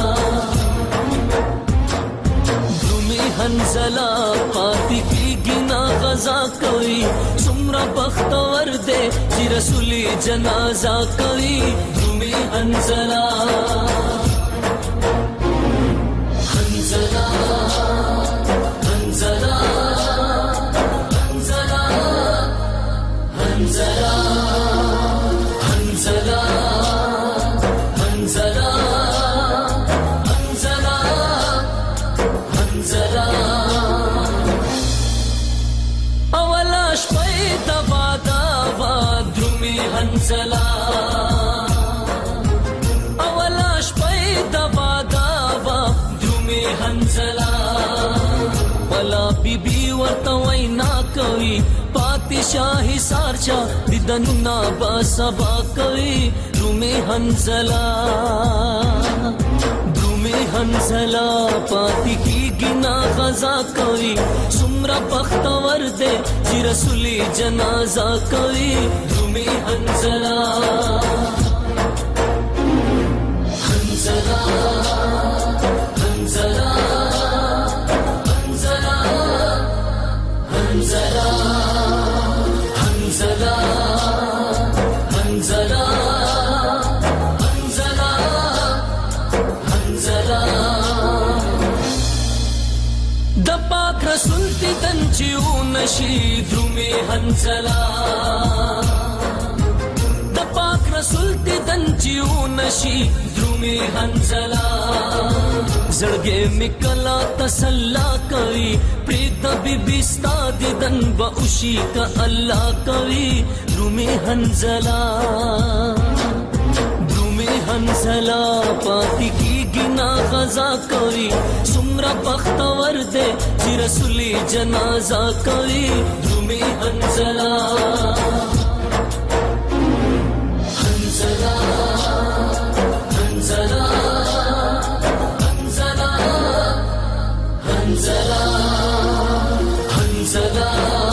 هنزلا پاتی کی گنا غزا کوي سمرا بختور دے چې رسولي جنازه کوي درومي هنزلا هنزلا هنزلا هنزلا هنزلا هنزلا هنزلا هنزلا اولاش پای دوا دوا درومي هنزلا ولا بيبي ورته وینا کوي پاتشاهي سارچا ددننا با سبا کوي درومي هنزلا درومي هنزلا پاتې کیږي نا غزا کوي سمرا بختور دے چې رسولي جنازه کوي درومي هنزلا هنزلا هنزلا هنزلا هنزلا هنزلا هنزلا هنزلا هنزلا د پاک رسول تی دنچیو نشي درومي هنزلا د پاک رسول تی دنچیو نشي درومي هنزلا زړګې میکلا تسلا کوي پرید بيبي ستا ددن با اوشي کا الله کوي درومي هنزلا درومي هنزلا پاتې کیږي نا غزا کوي سمرا بختور دے چې رسولي جنازه کوي درومي هنزلا هنزلا هنزلا هنزلا هنزلا هنزلا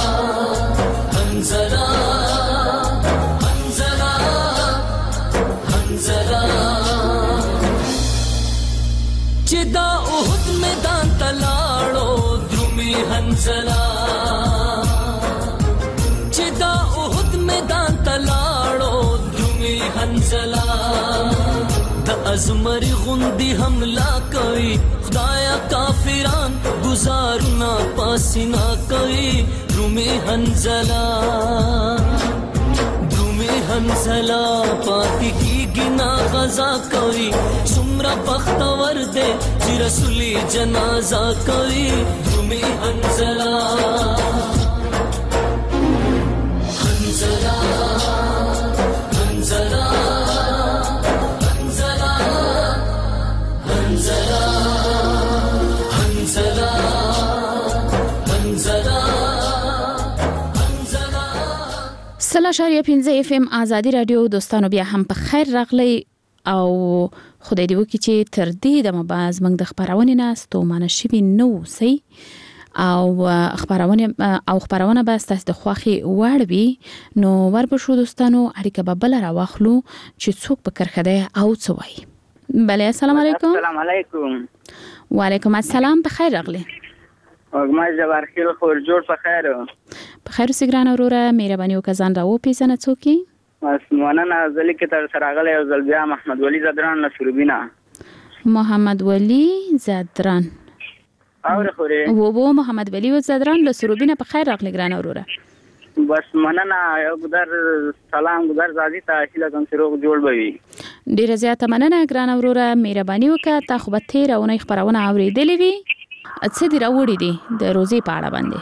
هنزلا هنزلا هنزلا چې دا اوهد میدان تلاړو درومي هنزلا چې دا اوهد میدان تلاړو درومي هنزلا د ازمري غوندي حمله کوي خدایا کافران گزارنا پاسینا کوي درومي هنزلا درومي حنزلا پاتې کیږي نا غزا کوي څومره بختور دی چې رسول جنازه کوي درومي حنزلا حنزلا حنزلا حنزلا حنزلا حنزلا حنزلا سلا شاریه پنځه اف ام آزادی رادیو دوستانو بیا هم په خیر راغلی او خدای دې وکړي چې تر دې دمه باز موږ د خبرونه نه ستومانه شوي نو سي او خبرونه او خبرونه به تاسو د خوخي وړوي نو وربشو دوستانو اړیکه به بل راوخلو چې څوک په کرخده او څه وایي. بله السلام علیکم. السلام علیکم. وعلیکم السلام. په خیر راغلی. ما جبار خیر خور جوړ په خیر. په خیر سګران وروره مهرباني وکړه ځان راو پیژنه څوک اسمانه ځل کې تر سره غلې او ځل بیا محمد ولی زدران نصربینا. محمد ولی زدران اور خوره وو وو محمد ولی زدران نصربینا په خیر راغلی ګران وروره. بس مننه یو ګدر سلام ګدر زادي ته اصله کوم سروغ جوړ بوي. ډیر زیاته مننه ګران وروره مهرباني وکړه تا خو به تیر او نه خبرونه اوریدلې وي څه دی راوړي دي د روزي په اړه باندې.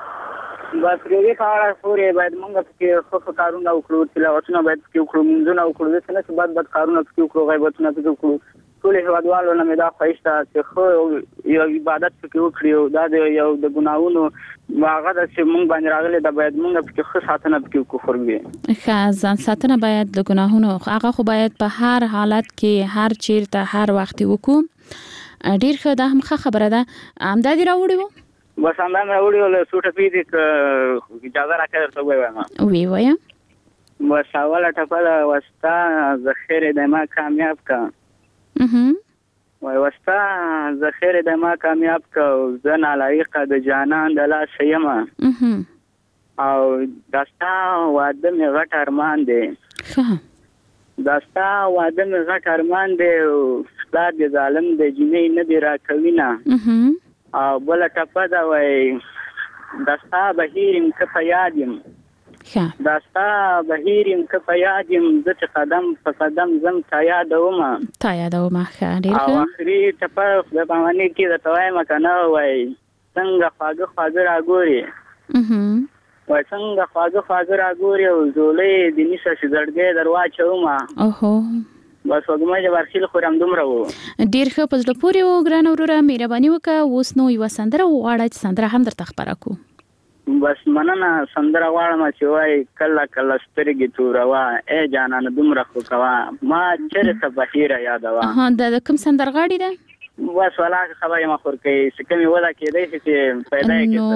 بس روزي په اړه پورې باید موږ په خو کارونه وکړو تلاوتونه باید وکړو منځونه وکړو څنګه چې بعد بعد کارونه وکړو غیبتونه وکړو ټول هوادوالو نه مې دا خوښته چې خو یو عبادت وکړو دا یو د ګناوونو واغه د چې موږ باندې راغلي دا باید موږ په خو ساتنه وکړو کفر وي ځان ساتنه باید د ګناهونو هغه خو باید په هر حالت کې هر چیرته هر وخت وکړو. ډیر ښه دا هم خبره ده امدادي راوړي وو بس امدادي راوړي ول سوټه پیډ ک اجازه راکړه ته وایم وی وایم بس اوله ټپه واستا ذخیره د ما کامیاب کا اها وای واستا ذخیره د ما کامیاب کا زنا لایق د جانان د لا شیما اها او داستا واده می غټ ارمان دی ښه داستا واده می غټ ارمان دی دا د ظالم د جنې نه دی را کوینا او بل ټپه دا وای داستا بهیرم ک پیادم ښه داستا بهیرم ک پیادم د قدم په قدم زم تا یادوما تا یادوما ښه ډیر او اخري ټپه د باندې کې د توای مکنه وای څنګه خواږه خواږه راګوري اها وای څنګه خواږه خواږه راګوري او زولې د نشه شزړګې درواچوما اوهو بس وګمه چې ورخیل خورم دومره وو ډیر ښه پز د پوری و ګران وروره مهرباني وکړه اوس نو یو سندره واړه سندره هم درته خبره کو بس مننه سندره واړه ما چې وای کله کله سترګې توروا اے جانانه دومره خو کوا ما چیرته بهیره یادوا ها د کوم سندرغاړي ده بس ولا خبره ما خور کوي چې کومي ولا کېدای چې پیدا کړي نو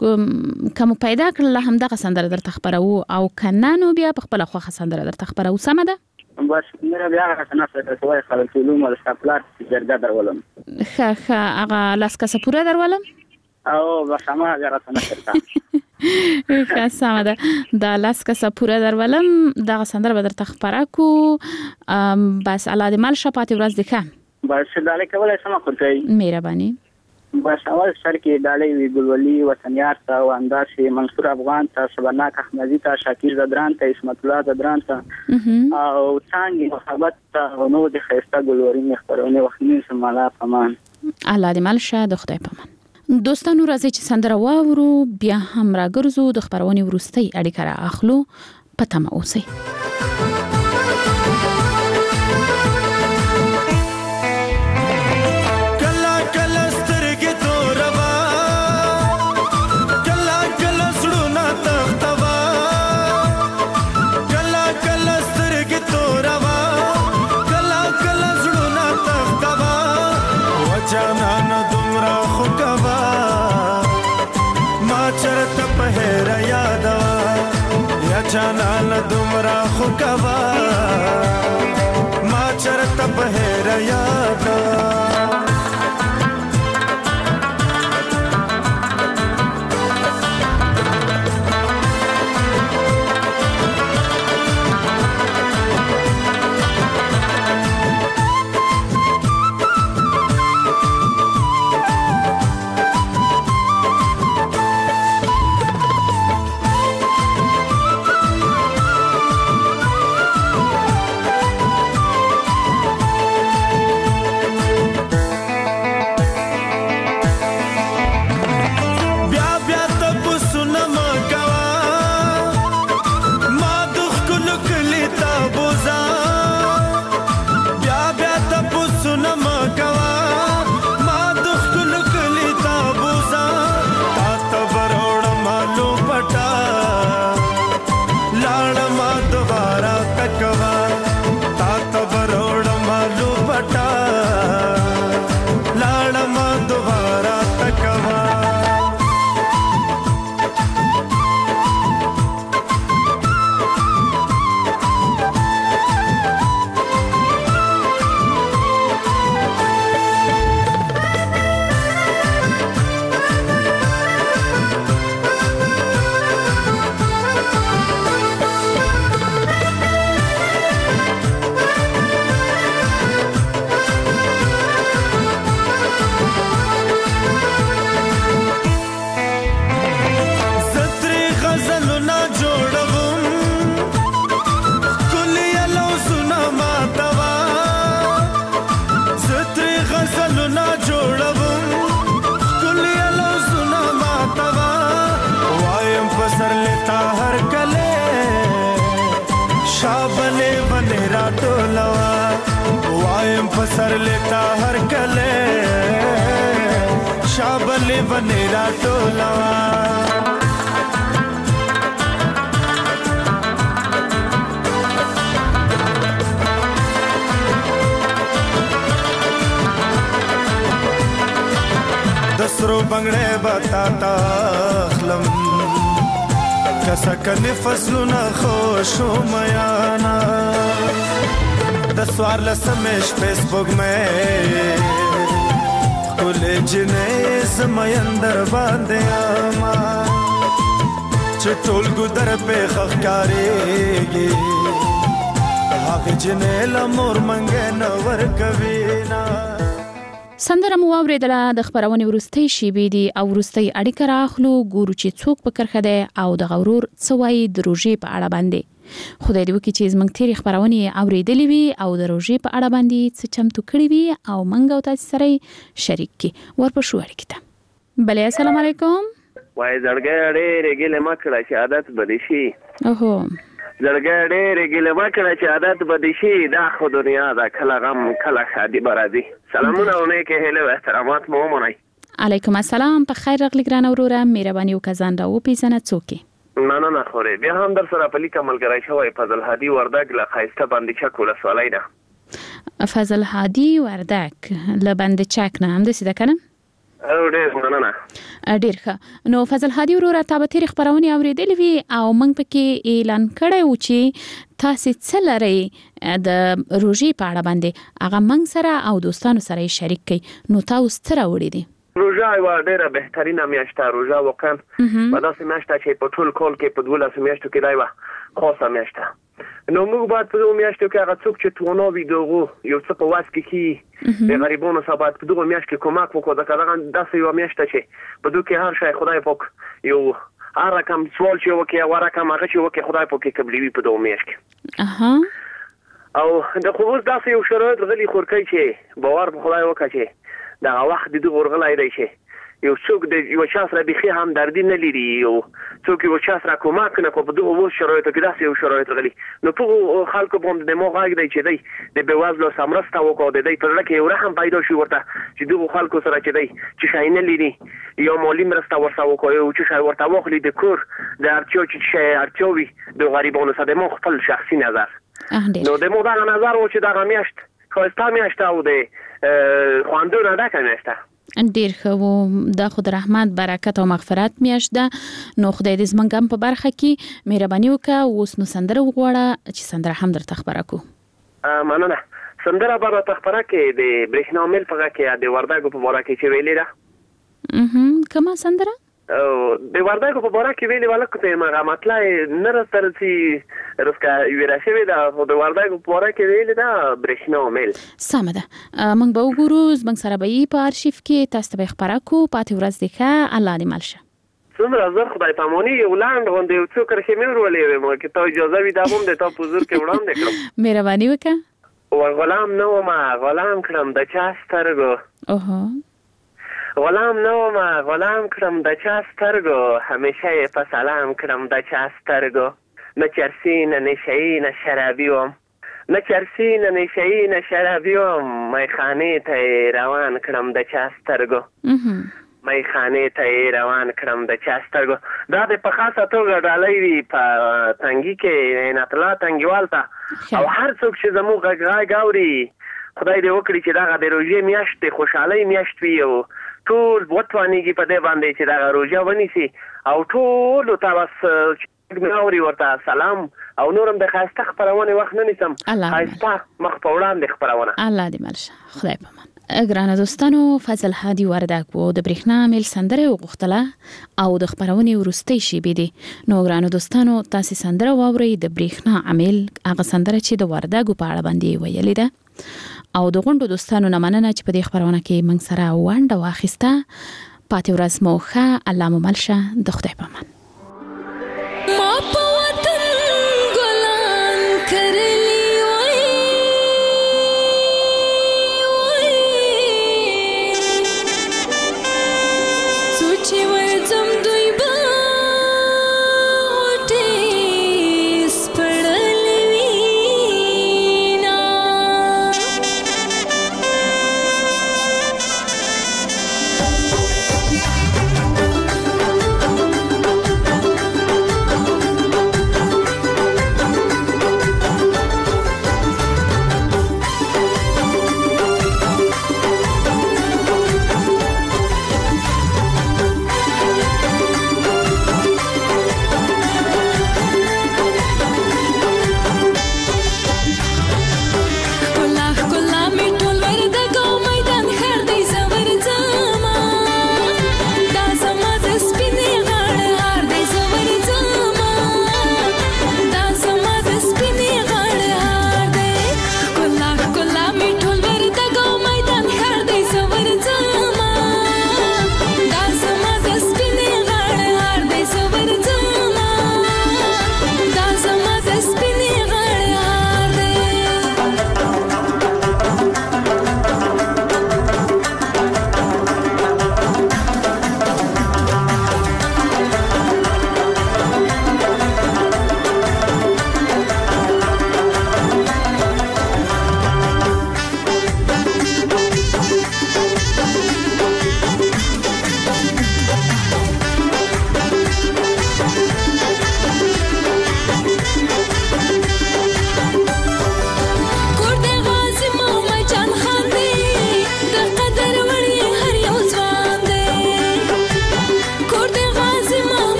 کوم پیدا کړل هم دغه سندره درته خبره وو او کنه نو بیا په خپل خوخه سندره درته خبره وو سم ده بس مې بیا راځنه څه کوي خلک علوم او سپلات جرګه درولم ښه ښه هغه لاس کسه پوره درولم او بس ما راځنه څه ښه سم ده دا لاس کسه پوره درولم دغه سندره به درته خبره کو بس الله دې مال شپات ورځ دې ښه بس دالې کولای سم کوي مهرباني بس اول سر کې دالې وی ګلولي وطنيار ته او انداسي منصور افغان ته سبناک احمدي ته شاکر زدران ته اسمت الله زدران ته او څنګه محبت ته نو د خيسته ګلوري مخبرونه وختنی سمالا پمان الله دې مال شه د خدای پمان. دوستانو راځي چې سندره واورو بیا هم راګرځو د خبرونې ورستۍ اړیکه را اخلو پته مو اوسئ. جانان دومره خو کوا ما چرته بهر یاد सर लेता हर कले शाबले बनेरा टोला दसरो बंगड़े बताता खलम कसकन फसलुना खुशो मयाना दसवार लसमेश फेसबुक में कुले जिने समयंदर बांधे आमा चटोल गुदर पे खखकारेगी हाक जिने लमोर मंगे नवर कवीना سندره مو اوریدله د خبرونې ورستۍ شیبې دي او ورستۍ اړیکه راخلو ګورو چې څوک په کرخه ده او د غورور څه وایي د روژې په اړه باندې خدای دې وکړي چې زموږ تېرې خبرونې اوریدلې وي او د روژې په اړه باندې څه چمتو کړي وي او موږ او تاسو سره شریک کړي ورپسې اړیکې ته بلې السلام علیکم وای زړګې ډېرې ګیلې ما کړه چې عادت بدې شي اوهو زړګې ډېرې ګیلې ما کړه چې عادت بدې شي دا خو دنیا ده کله غم کله ښادي به راځي سلامونه او نیکې هیلې او احترامات مو ومنئ علیکم السلام په خیر راغلی ګرانه وروره مهرباني وکړه ځان راوپېژنه څوک یې مننه خورې بیا هم در سره په لیکه ملګری شوی فضل هادي وردګ له ښایسته بند چک ولسوالۍ نه فضل هادي وردګ له بند چک نه همداسې ده که نه او ډېر مننه ډېر ښه نو فضل هادي وروره تا به تېرې خپرونې اورېدلې وي او موږ پکې اعلان کړی و چې تاسې څه لرئ د روژې په اړه باندې هغه موږ سره او دوستانو سره یې شریک کړئ نو تا اوس څه راوړي دي روژه یوه ډېره بهترینه میاشت ده روژه واقعا په داسې میاشت ده چې په ټول کال کې په دولسو میاشتو کې دا یوه خاصه میاشت ده نو موږ باید په دغو میاشتو کې هغه څوک چې تونا وي د هغو یو څه په وس کې ښي د غریبانو سره باید په دغو میاشت کې کمک وکړو ځکه دغه داسې یوه میاشت ده چې په دغو کې هر شی خدای پاک یو هر رقم سوال چې وکړي او هر رقم هغه چې وکړي خدای پاک یې قبلوي په دغو میاشت کې او د خو اوس داسې یو شرایط غلي خور کوي چې باور په خدای وکړه چې دغه وخت د دغه ورغلی دی چې یو څوک د یو چا سره بیخي همدردي نه لري یو څوک یو چا سره کومک نه کوي په دغه اوس شرایطو کې داسې یو شرایط غلي نو ټولو خلکو باندې د مو غږ دی چې دی د بېوزلو سره مرسته وکړو د دی په زړه کې یو رحم پیدا شي ورته چې دغو خلکو سره چې دی چې شی نه لري یو مالي مرسته ورسره وکړو یو چې شی ورته واخلي د کور د اړتیا چې شی اړتیا وي د غریبانو سره د مو خپل شخصي نظر نو د مو دغه نظر و چې دغه میاشت ښایسته میاشت او د خواندونه ډکه میاشت ده ډیر ښه و دا خو د رحمت برکت او مغفرت میاشت ده نو خدای دې زموږ هم په برخه کې مهرباني وکړه اوس نو سندره وغواړه چې سندره هم درته خپره کړو مننه سندره به راته خپره کړې د برېښنا میل په غږ کې د وردګو په باره کې چې ویلې ده کومه سندره د وردګو په باره کې ویلې ولا کوته مغه مطلع نه راسترسي رسکا ویرا شوی دا د وردګو په باره کې ویلې دا برېښنا میل سمه ده موږ به وګورو موږ سره به په آرشیف کې تاسو ته خبره کو پاتې ورځ دی ښه الله دې مل شه څومره زر خدای پاماني یو لاند غونډې یو څو کرښې مې ورولې وې مو کې ته اجازه وي دا هم د تا په حضور کې وړاندې کړم مهرباني وکړه او غلام نه ومه غلام کړم د چا سترګو اوهو غلام نه ومه غلام کړم د چا سترګو همیشه یې په سلام کړم د چا سترګو نه چرسي نه نشهیي نه شرابي وم نه چرسي نه نشهیي نه شرابي وم میخانې ته یې روان کړم د چا سترګو میخانې ته یې روان کړم د چا سترګو دا د په خاصه توګه ډالۍ وي په تنګي کې عنایت الله تنګیوال ته او هر څوک چې زموږ غږ اوري خدای دې وکړي چې دغه د روژې میاشت د خوشحالۍ میاشت وي او ټول وتوانېږي په دې باندې چې دغه روژه ونیسي او ټولو ته بس اوري ورته سلام او نورم د ښایسته خپرونې وخت نه نیسم ښایسته مخ په وړاندې خپرونه الله دې مل شه خدای پامان ګرانه دوستانو فضل هادي وردګ و د برېښنا میل سندره وغوښتله او د خپرونې وروستۍ شیبې دي نو ګرانه دوستانو تاسې سندره واورئ د برېښنا عامل هغه سندره چې د وردګو په اړه باندې ویلې ده او د غونډو دوستانو نه مننه چې په دې خپرونه کې موږ سره ونډه واخیسته پاتې ورځ مو ښه الله مو مل شه د خدای په امان